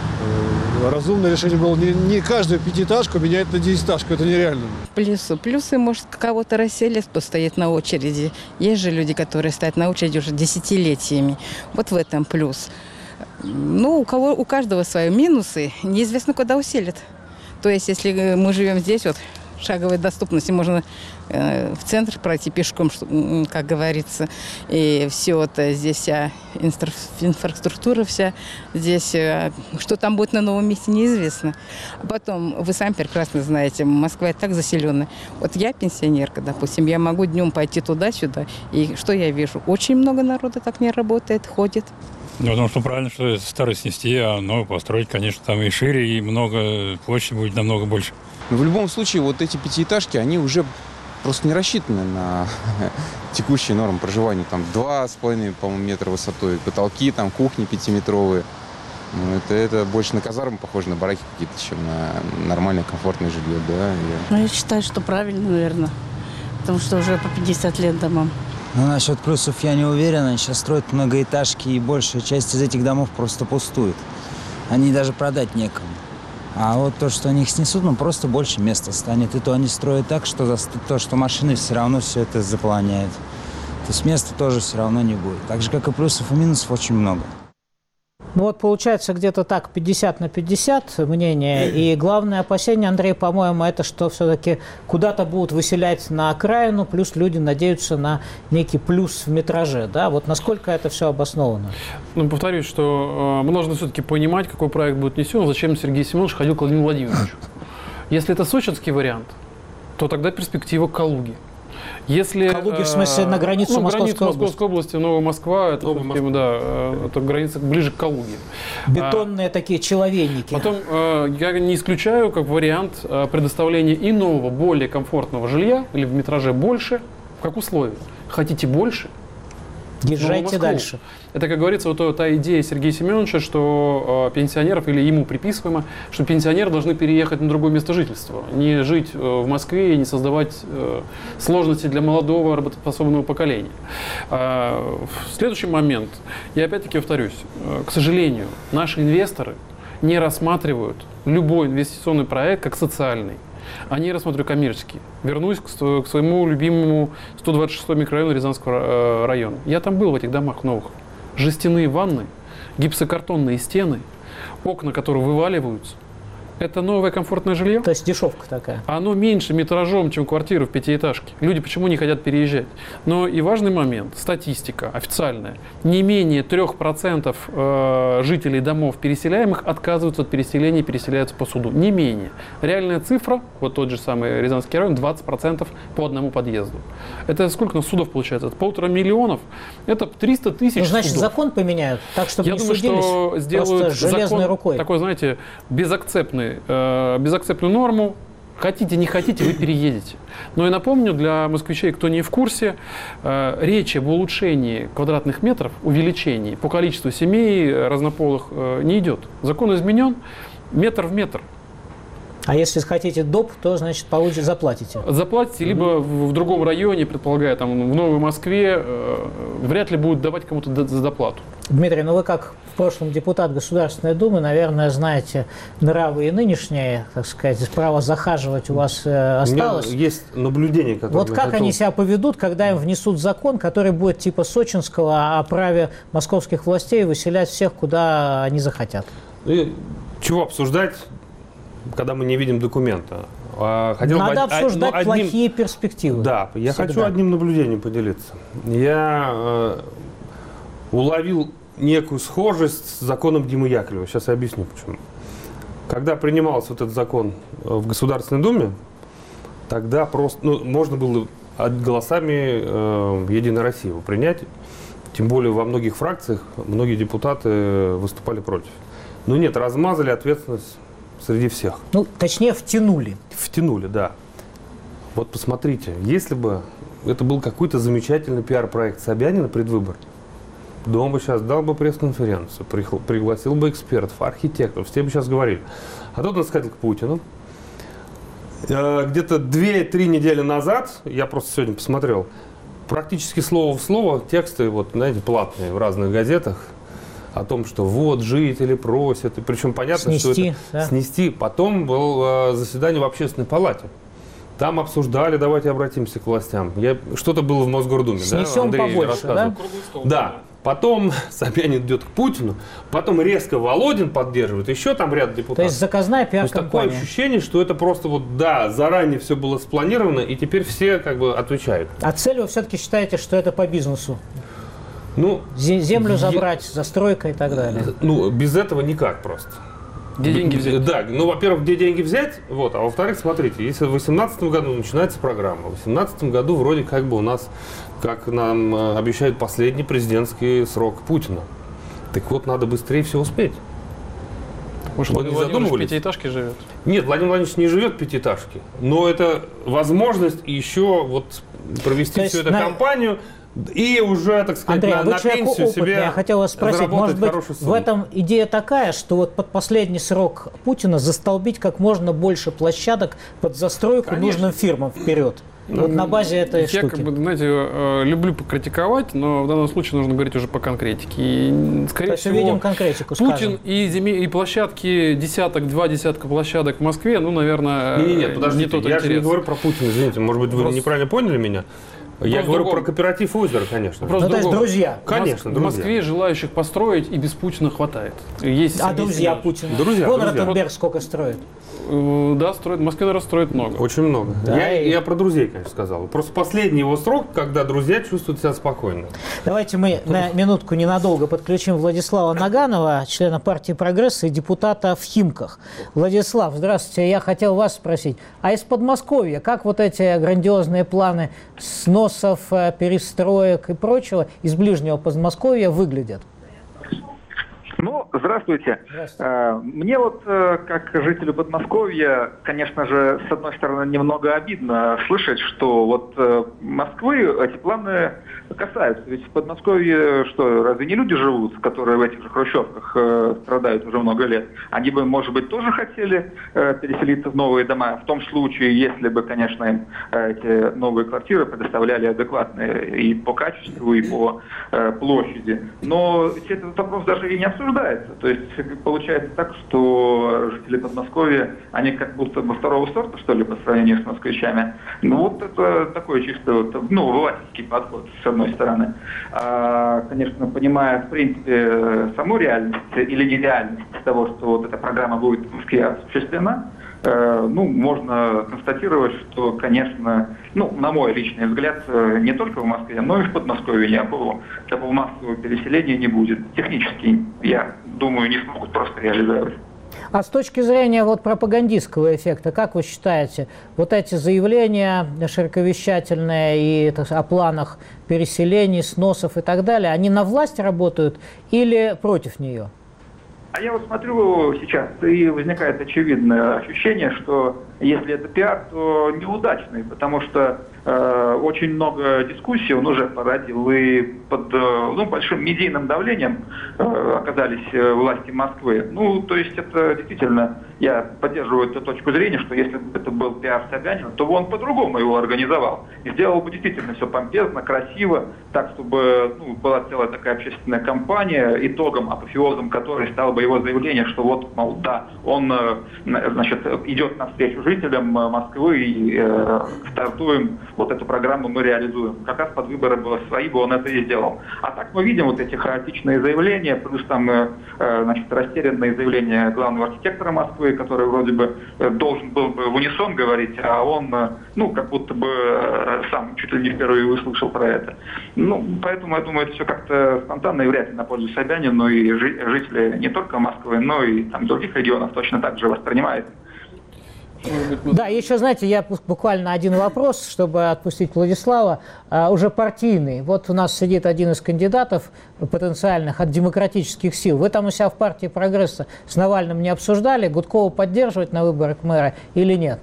э, разумное решение было не, не каждую пятиэтажку менять на десятиэтажку. Это нереально. Плюсы. Плюсы, может, кого-то расселят, кто стоит на очереди. Есть же люди, которые стоят на очереди уже десятилетиями. Вот в этом плюс. Ну, у кого, у каждого свои минусы. Неизвестно, куда уселят. То есть, если мы живем здесь, вот, шаговой доступности, можно э, в центр пройти пешком, что, как говорится, и все это здесь вся инфраструктура вся здесь, э, что там будет на новом месте, неизвестно. А потом, вы сами прекрасно знаете, Москва и так заселенная. Вот я пенсионерка, допустим, я могу днем пойти туда-сюда, и что я вижу? Очень много народа так не работает, ходит. Ну, потому что правильно, что старый снести, а новый построить, конечно, там и шире, и много, площадь будет намного больше. Но в любом случае, вот эти пятиэтажки, они уже просто не рассчитаны на текущие нормы проживания. Там два с половиной, по-моему, метра высотой, потолки, там кухни пятиметровые. Ну, это, это больше на казармы похоже, на бараки какие-то, чем на нормальное, комфортное жилье, да. Ну, я считаю, что правильно, наверное, потому что уже по пятьдесят лет домам. Ну, насчет плюсов я не уверен. Они сейчас строят многоэтажки, и большая часть из этих домов просто пустует. Они даже продать некому. А вот то, что они их снесут, ну, просто больше места станет. И то они строят так, что за то, что машины все равно все это заполоняют. То есть места тоже все равно не будет. Так же, как и плюсов и минусов, очень много. Ну вот получается где-то так пятьдесят на пятьдесят мнение. И главное опасение, Андрей, по-моему, это что все-таки куда-то будут выселять на окраину, плюс люди надеются на некий плюс в метраже. Да? Вот насколько это все обосновано? Ну, повторюсь, что э, мы должны все-таки понимать, какой проект будет внесен, зачем Сергей Семенович ходил к Владимиру Владимировичу. Если это сочинский вариант, то тогда перспектива к Калуге. Если, Калуги, в смысле, на границу ну, Московской, границу Московской области, Новая Москва, это, Москва. Да, это граница ближе к Калуге. Бетонные а, такие человейники. Потом э, я не исключаю как вариант э, предоставления иного, более комфортного жилья, или в метраже больше, как условие. Хотите больше? Езжайте дальше. Это, как говорится, вот та идея Сергея Семеновича, что э, пенсионеров, или ему приписываемо, что пенсионеры должны переехать на другое место жительства. Не жить э, в Москве и не создавать э, сложности для молодого работоспособного поколения. А, в следующий момент, я опять-таки повторюсь, э, к сожалению, наши инвесторы не рассматривают любой инвестиционный проект как социальный. Они рассматривают коммерческий. Вернусь к, к своему любимому сто двадцать шестому микрорайону Рязанского э, района. Я там был в этих домах новых. Жестяные ванны, гипсокартонные стены, окна, которые вываливаются. Это новое комфортное жилье? То есть дешевка такая. Оно меньше метражом, чем квартира в пятиэтажке. Люди почему не хотят переезжать? Но и важный момент, статистика официальная. Не менее трех процентов э, жителей домов переселяемых отказываются от переселения и переселяются по суду. Не менее. Реальная цифра, вот тот же самый Рязанский район, двадцать процентов по одному подъезду. Это сколько у нас судов получается? Это полтора миллионов. Это триста тысяч ну, значит, судов. закон поменяют, так, чтобы Я не думаю, судились что сделают железной закон рукой. Такой, знаете, безакцептный. Безакцептную норму. Хотите, не хотите, вы переедете. Но я напомню для москвичей, кто не в курсе, речь об улучшении квадратных метров, увеличении по количеству семей разнополых не идет. Закон изменен метр в метр. А если хотите доп, то, значит, получите, заплатите. Заплатите, mm-hmm. либо в, в другом районе, предполагаю, там в Новой Москве, э, вряд ли будут давать кому-то до, за доплату. Дмитрий, ну вы как в прошлом депутат Государственной Думы, наверное, знаете нравы и нынешние, так сказать, право захаживать у вас э, осталось. У меня есть наблюдение, которое Вот как хотел... они себя поведут, когда им внесут закон, который будет типа сочинского о праве московских властей выселять всех, куда они захотят? И чего обсуждать, когда мы не видим документа? Хотел Надо бы, обсуждать одним, плохие перспективы. Да, я Всегда. хочу одним наблюдением поделиться. Я э, уловил некую схожесть с законом Димы Яковлева. Сейчас я объясню, почему. Когда принимался вот этот закон в Государственной Думе, тогда просто, ну, можно было голосами э, Единой России его принять. Тем более во многих фракциях многие депутаты выступали против. Но нет, размазали ответственность среди всех. Ну, точнее, втянули. Втянули, да. Вот посмотрите, если бы это был какой-то замечательный пиар-проект Собянина предвыбор, да он бы сейчас дал бы пресс-конференцию, пригласил бы экспертов, архитекторов, все бы сейчас говорили. А тут он сходил к Путину. Где-то две-три недели назад, я просто сегодня посмотрел, практически слово в слово тексты, вот, знаете, платные в разных газетах, о том, что вот жители просят, и причем понятно, снести, что это да? снести. Потом было заседание в Общественной палате. Там обсуждали, давайте обратимся к властям. Я, что-то было в Мосгордуме, снесем да? Андрей побольше, рассказывал. Да? Да. Потом Собянин идет к Путину, потом резко Володин поддерживает, еще там ряд депутатов. То есть заказная пиар-компания. То есть такое ощущение, что это просто вот, да, заранее все было спланировано, и теперь все как бы отвечают. А цель вы все-таки считаете, что это по бизнесу? Ну, землю забрать, е... застройка и так далее. Ну, без этого никак просто. Где деньги взять? Да, ну, во-первых, где деньги взять, вот, а во-вторых, смотрите, если в две тысячи восемнадцатом году начинается программа, в две тысячи восемнадцатом году вроде как бы у нас, как нам обещают, последний президентский срок Путина. Так вот, надо быстрее все успеть. Может, Владимир Владимирович в пятиэтажке живет? Нет, Владимир Владимирович не живет в пятиэтажке, но это возможность еще вот провести всю эту на... кампанию. И уже, так сказать, Андрей, на, а вы на человек пенсию опытный, себе я хотел вас спросить, может быть, в этом идея такая, что вот под последний срок Путина застолбить как можно больше площадок под застройку Конечно. нужным фирмам вперед? Ну, вот на базе этой я, штуки. Я, как бы, знаете, люблю покритиковать, но в данном случае нужно говорить уже по конкретике. И, скорее всего, видим конкретику, Путин скажем. и, земи, и площадки, десяток, два десятка площадок в Москве, ну, наверное, не, не, нет, подождите, не тот я интерес. же не говорю про Путина, извините, может быть, вы Просто... неправильно поняли меня. Я говорю другом. про кооператив озера, конечно. Ну, то есть друзья. Конечно, в друзья. В Москве желающих построить и без Путина хватает. Есть а друзья Путина? Друзья, Вон друзья. Ротенберг сколько строит? Да, строит. В Москве, наверное, строит много. Очень много. Да, я, и... я про друзей, конечно, сказал. Просто последний его срок, когда друзья чувствуют себя спокойно. Давайте мы на минутку ненадолго подключим Владислава Наганова, члена партии «Прогресс» и депутата в Химках. Владислав, здравствуйте. Я хотел вас спросить, а из Подмосковья как вот эти грандиозные планы сносов, перестроек и прочего из ближнего Подмосковья выглядят? Ну, здравствуйте. здравствуйте. Мне вот, как жителю Подмосковья, конечно же, с одной стороны, немного обидно слышать, что вот Москвы эти планы касаются. Ведь в Подмосковье что, разве не люди живут, которые в этих же хрущевках страдают уже много лет? Они бы, может быть, тоже хотели переселиться в новые дома, в том случае, если бы, конечно, им эти новые квартиры предоставляли адекватные и по качеству, и по площади. Но этот вопрос даже и не обсуждается. То есть получается так, что жители Подмосковья, они как будто бы второго сорта, что ли, по сравнению с москвичами. Ну вот это такой чисто вот, ну, обывательский подход, с одной стороны. А, конечно, понимая, в принципе, саму реальность или нереальность того, что вот эта программа будет в Москве осуществлена, ну, можно констатировать, что, конечно, ну, на мой личный взгляд, не только в Москве, но и в Подмосковье никакого такого массового переселения не будет. Технически, я думаю, не смогут просто реализовать. А с точки зрения вот пропагандистского эффекта, как вы считаете, вот эти заявления широковещательные и так, о планах переселений, сносов и так далее, они на власть работают или против нее? А я вот смотрю сейчас, и возникает очевидное ощущение, что если это пиар, то неудачный, потому что э, очень много дискуссий он уже породил, и под э, ну, большим медийным давлением э, оказались э, власти Москвы. Ну, то есть это действительно, я поддерживаю эту точку зрения, что если бы это был пиар Собянина, то он по-другому его организовал. И сделал бы действительно все помпезно, красиво, так, чтобы ну, была целая такая общественная кампания, итогом, апофеозом которой стало бы его заявление, что вот, мол, да, он, значит, идет навстречу жителям Москвы и э, стартуем, вот эту программу мы реализуем. Как раз под выборы было свои, бы он это и сделал. А так мы видим вот эти хаотичные заявления, плюс там, э, значит, растерянные заявления главного архитектора Москвы, который вроде бы должен был бы в унисон говорить, а он, ну, как будто бы э, сам чуть ли не впервые услышал про это. Ну, поэтому, я думаю, это все как-то спонтанно и вряд ли на пользу Собянину, и жители не только Москвы, но и там других регионов точно так же воспринимают. Да, еще, знаете, я буквально один вопрос, чтобы отпустить Владислава, а, уже партийный. Вот у нас сидит один из кандидатов потенциальных от демократических сил. Вы там у себя в партии «Прогресса» с Навальным не обсуждали, Гудкова поддерживать на выборах мэра или нет?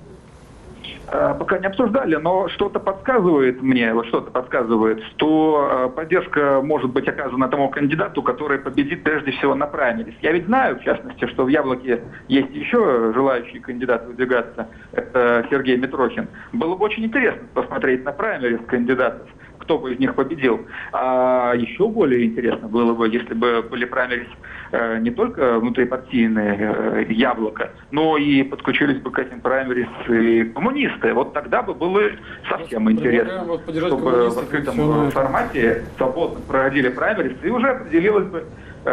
Пока не обсуждали, но что-то подсказывает мне, вот что-то подсказывает, что поддержка может быть оказана тому кандидату, который победит прежде всего на праймерис. Я ведь знаю, в частности, что в «Яблоке» есть еще желающий кандидат выдвигаться, это Сергей Митрохин. Было бы очень интересно посмотреть на праймерис кандидатов, кто бы из них победил. А еще более интересно было бы, если бы были праймерис э, не только внутрипартийные э, «Яблоко», но и подключились бы к этим праймерис и коммунисты. Вот тогда бы было совсем интересно, вот чтобы в открытом формате свободно проводили праймерис и уже определилось бы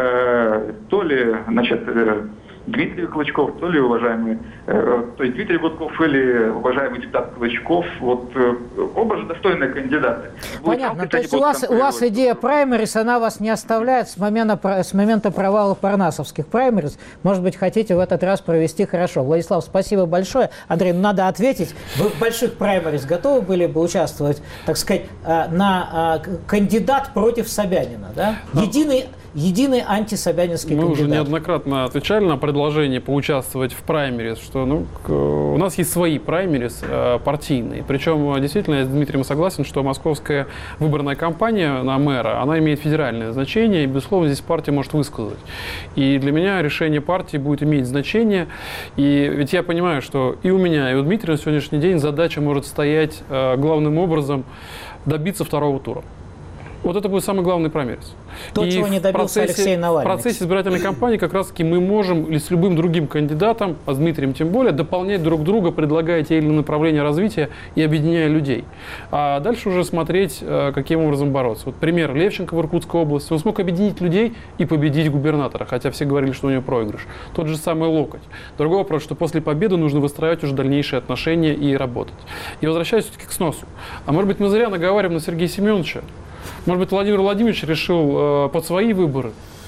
э, то ли, значит, э, Дмитрий Клычков, то ли уважаемый, э, то есть Дмитрий Гудков или уважаемый депутат Клычков, вот э, оба же достойные кандидаты. Понятно, то есть у вас, у вас идея праймерис, она вас не оставляет с момента, с момента провала парнасовских праймерис. Может быть, хотите в этот раз провести хорошо. Владислав, спасибо большое. Андрей, надо ответить. Вы в больших праймерис готовы были бы участвовать, так сказать, на кандидат против Собянина, да? Единый... Единый антисобянинский Мы кандидат. уже неоднократно отвечали на предложение поучаствовать в праймерис, что ну, у нас есть свои праймерис э, партийные. Причем, действительно, я с Дмитрием согласен, что московская выборная кампания на мэра, она имеет федеральное значение, и, безусловно, здесь партия может высказать. И для меня решение партии будет иметь значение. И ведь я понимаю, что и у меня, и у Дмитрия на сегодняшний день задача может стоять э, главным образом добиться второго тура. Вот это будет самый главный праймерис. То, и чего не добился процессе, Алексей Навальный. В процессе избирательной кампании как раз-таки мы можем или с любым другим кандидатом, а с Дмитрием тем более, дополнять друг друга, предлагая те или иные направления развития и объединяя людей. А дальше уже смотреть, каким образом бороться. Вот пример Левченко в Иркутской области. Он смог объединить людей и победить губернатора, хотя все говорили, что у него проигрыш. Тот же самый Локоть. Другой вопрос, что после победы нужно выстраивать уже дальнейшие отношения и работать. И возвращаясь все-таки к сносу. А может быть, мы зря наговариваем на Сергея Семеновича? Может быть, Владимир Владимирович решил э, под свои выборы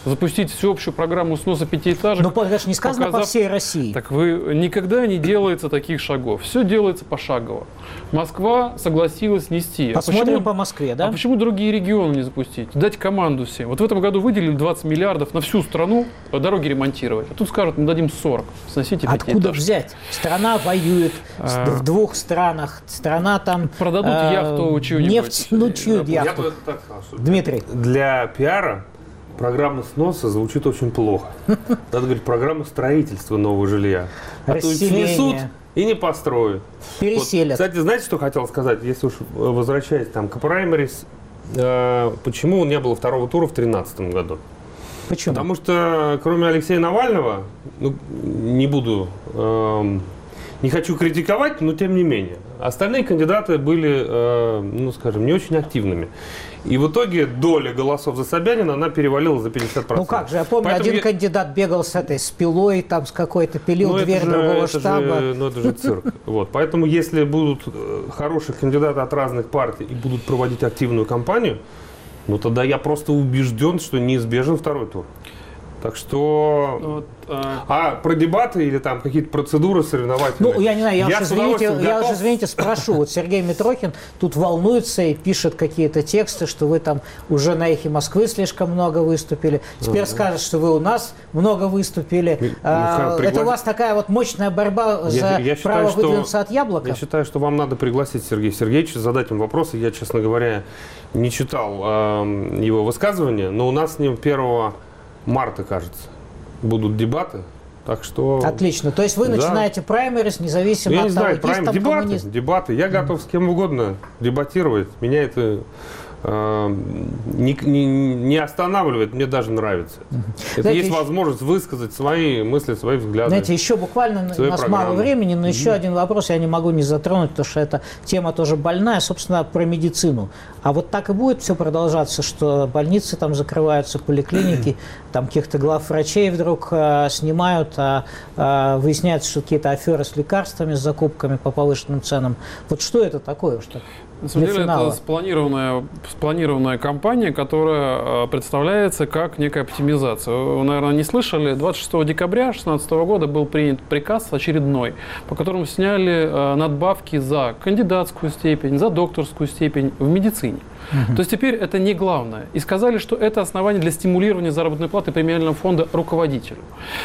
запустить всеобщую программу сноса пятиэтажек. Ну, это же не сказано показав... по всей России. Так вы никогда не делается таких шагов. Все делается пошагово. Москва согласилась снести. Посмотрим а почему... по Москве, да? А почему другие регионы не запустить? Дать команду всем. Вот в этом году выделили двадцать миллиардов на всю страну дороги ремонтировать. А тут скажут, мы дадим сорок. Сносите пятиэтажки. Откуда взять? Страна воюет а... в двух странах. Страна там... Продадут э... яхту чью-нибудь. Нефть, ну чью яхту? Я бы так сказал, что Дмитрий. Для пиара программа сноса звучит очень плохо. Надо говорить, программа строительства нового жилья. А то снесут и не построят. Переселят. Вот. Кстати, знаете, что хотел сказать? Если уж возвращаясь там к праймерис, э, почему не было второго тура в две тысячи тринадцатом году? Почему? Потому что кроме Алексея Навального, ну, не буду, э, не хочу критиковать, но тем не менее, остальные кандидаты были, э, ну, скажем, не очень активными. И в итоге доля голосов за Собянина, она перевалила за пятьдесят процентов. Ну как же, я помню, Поэтому один я... кандидат бегал с этой, с пилой, там, с какой-то, пилил ну, дверь же, другого это штаба. Же, ну это же цирк. Вот. Поэтому если будут хорошие кандидаты от разных партий и будут проводить активную кампанию, ну тогда я просто убежден, что неизбежен второй тур. Так что... Вот, а... а про дебаты или там какие-то процедуры соревновательные? Ну, я не знаю, я, я, уж, извините, готов... я уж, извините, спрошу. Вот Сергей Митрохин тут волнуется и пишет какие-то тексты, что вы там уже на «Эхе Москвы» слишком много выступили. Теперь uh-huh. скажет, что вы у нас много выступили. Ну, а, пригла... Это у вас такая вот мощная борьба я, за я право считаю, выдвинуться что... от яблока? Я считаю, что вам надо пригласить Сергея Сергеевича, задать ему вопросы. Я, честно говоря, не читал э, его высказывания, но у нас с ним первого марта, кажется, будут дебаты, так что... Отлично. То есть вы да. начинаете праймерис, независимо я от не знаю, того, есть там дебаты, коммунист? дебаты. Я готов с кем угодно дебатировать. Меня это э, не, не, не останавливает, мне даже нравится. Mm-hmm. Это Знаете, есть еще... возможность высказать свои мысли, свои взгляды. Знаете, еще буквально у нас программы. Мало времени, но mm-hmm. еще один вопрос я не могу не затронуть, потому что эта тема тоже больная, собственно, про медицину. А вот так и будет все продолжаться, что больницы там закрываются, поликлиники, там каких-то главврачей вдруг а, снимают, а, а выясняется, что какие-то аферы с лекарствами, с закупками по повышенным ценам. Вот что это такое? Что На самом деле это спланированная, спланированная кампания, которая представляется как некая оптимизация. Вы, наверное, не слышали, двадцать шестого декабря две тысячи шестнадцатого года был принят приказ очередной, по которому сняли надбавки за кандидатскую степень, за докторскую степень в медицине. Uh-huh. То есть теперь это не главное. И сказали, что это основание для стимулирования заработной платы премиального фонда руководителю.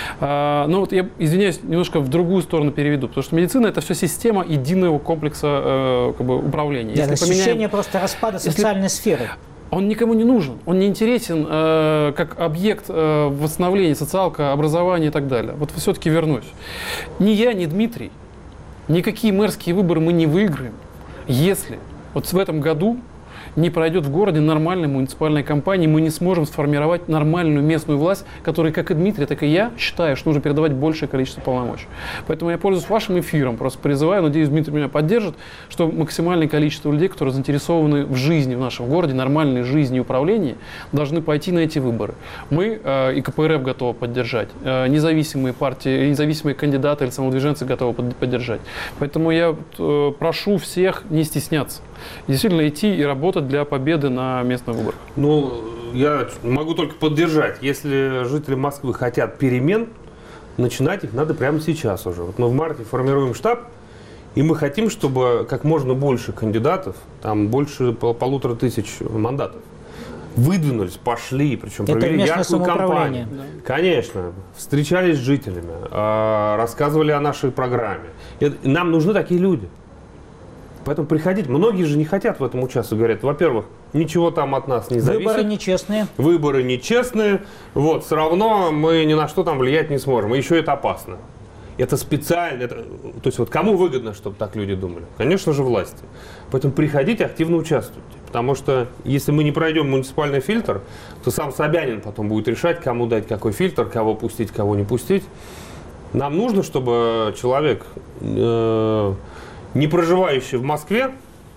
А, но вот я, извиняюсь, немножко в другую сторону переведу, потому что медицина – это все система единого комплекса э, как бы, управления. Да, если ощущение поменяем, просто распада социальной если... сферы. Он никому не нужен, он не интересен э, как объект э, восстановления, социалка, образования и так далее. Вот все-таки вернусь. Ни я, ни Дмитрий, никакие мэрские выборы мы не выиграем, если вот в этом году не пройдет в городе нормальной муниципальной кампании, мы не сможем сформировать нормальную местную власть, которая, как и Дмитрий, так и я, считаю, что нужно передавать большее количество полномочий. Поэтому я пользуюсь вашим эфиром, просто призываю, надеюсь, Дмитрий меня поддержит, что максимальное количество людей, которые заинтересованы в жизни в нашем городе, нормальной жизни и управлении, должны пойти на эти выборы. Мы э, и ка пэ эр эф готовы поддержать, э, независимые партии, независимые кандидаты или самовыдвиженцы готовы под, поддержать. Поэтому я э, прошу всех не стесняться. И действительно идти и работать для победы на местных выборах. Ну, я могу только поддержать. Если жители Москвы хотят перемен, начинать их надо прямо сейчас уже. Вот мы в марте формируем штаб, и мы хотим, чтобы как можно больше кандидатов, там больше пол- полутора тысяч мандатов, выдвинулись, пошли, причем это провели яркую кампанию. Да. Конечно, встречались с жителями, рассказывали о нашей программе. И нам нужны такие люди. Поэтому приходить. Многие же не хотят в этом участвовать. Говорят, во-первых, ничего там от нас не зависит. Выборы нечестные. Выборы нечестные. Вот, все равно мы ни на что там влиять не сможем. И еще это опасно. Это специально. Это, то есть вот кому выгодно, чтобы так люди думали? Конечно же, власти. Поэтому приходите, активно участвуйте. Потому что если мы не пройдем муниципальный фильтр, то сам Собянин потом будет решать, кому дать какой фильтр, кого пустить, кого не пустить. Нам нужно, чтобы человек... Э- не проживающий в Москве,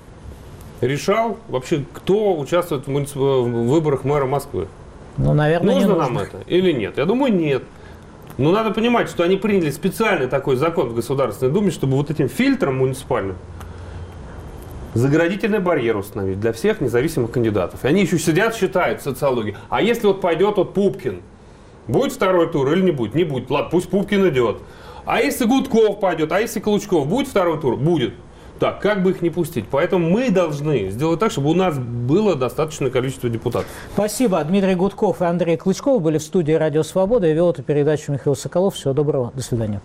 решал вообще, кто участвует в, муници... в выборах мэра Москвы. Ну, наверное, нужно не нам нужно. это или нет? Я думаю, нет. Но надо понимать, что они приняли специальный такой закон в Государственной Думе, чтобы вот этим фильтром муниципальным заградительный барьер установить для всех независимых кандидатов. И они еще сидят, считают в социологии. А если вот пойдет вот Пупкин, Будет второй тур или не будет? Не будет. Ладно, пусть Пупкин идет. А если Гудков пойдет, а если Клычков, будет второй тур? Будет. Так, как бы их не пустить? Поэтому мы должны сделать так, чтобы у нас было достаточное количество депутатов. Спасибо. Дмитрий Гудков и Андрей Клычков были в студии «Радио Свобода». И вел эту передачу Михаил Соколов. Всего доброго. До свидания.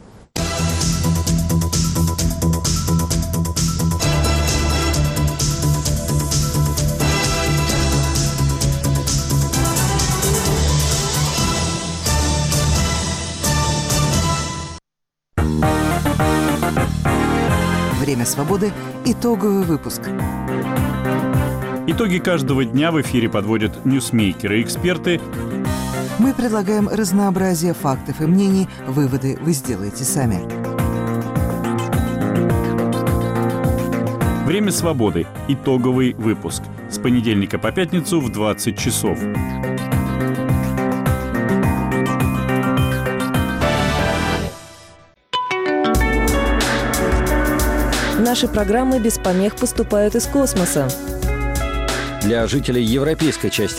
«Время свободы» – итоговый выпуск. Итоги каждого дня в эфире подводят ньюсмейкеры и эксперты. Мы предлагаем разнообразие фактов и мнений. Выводы вы сделаете сами. «Время свободы» – итоговый выпуск. С понедельника по пятницу в двадцать часов. Наши программы без помех поступают из космоса. Для жителей европейской части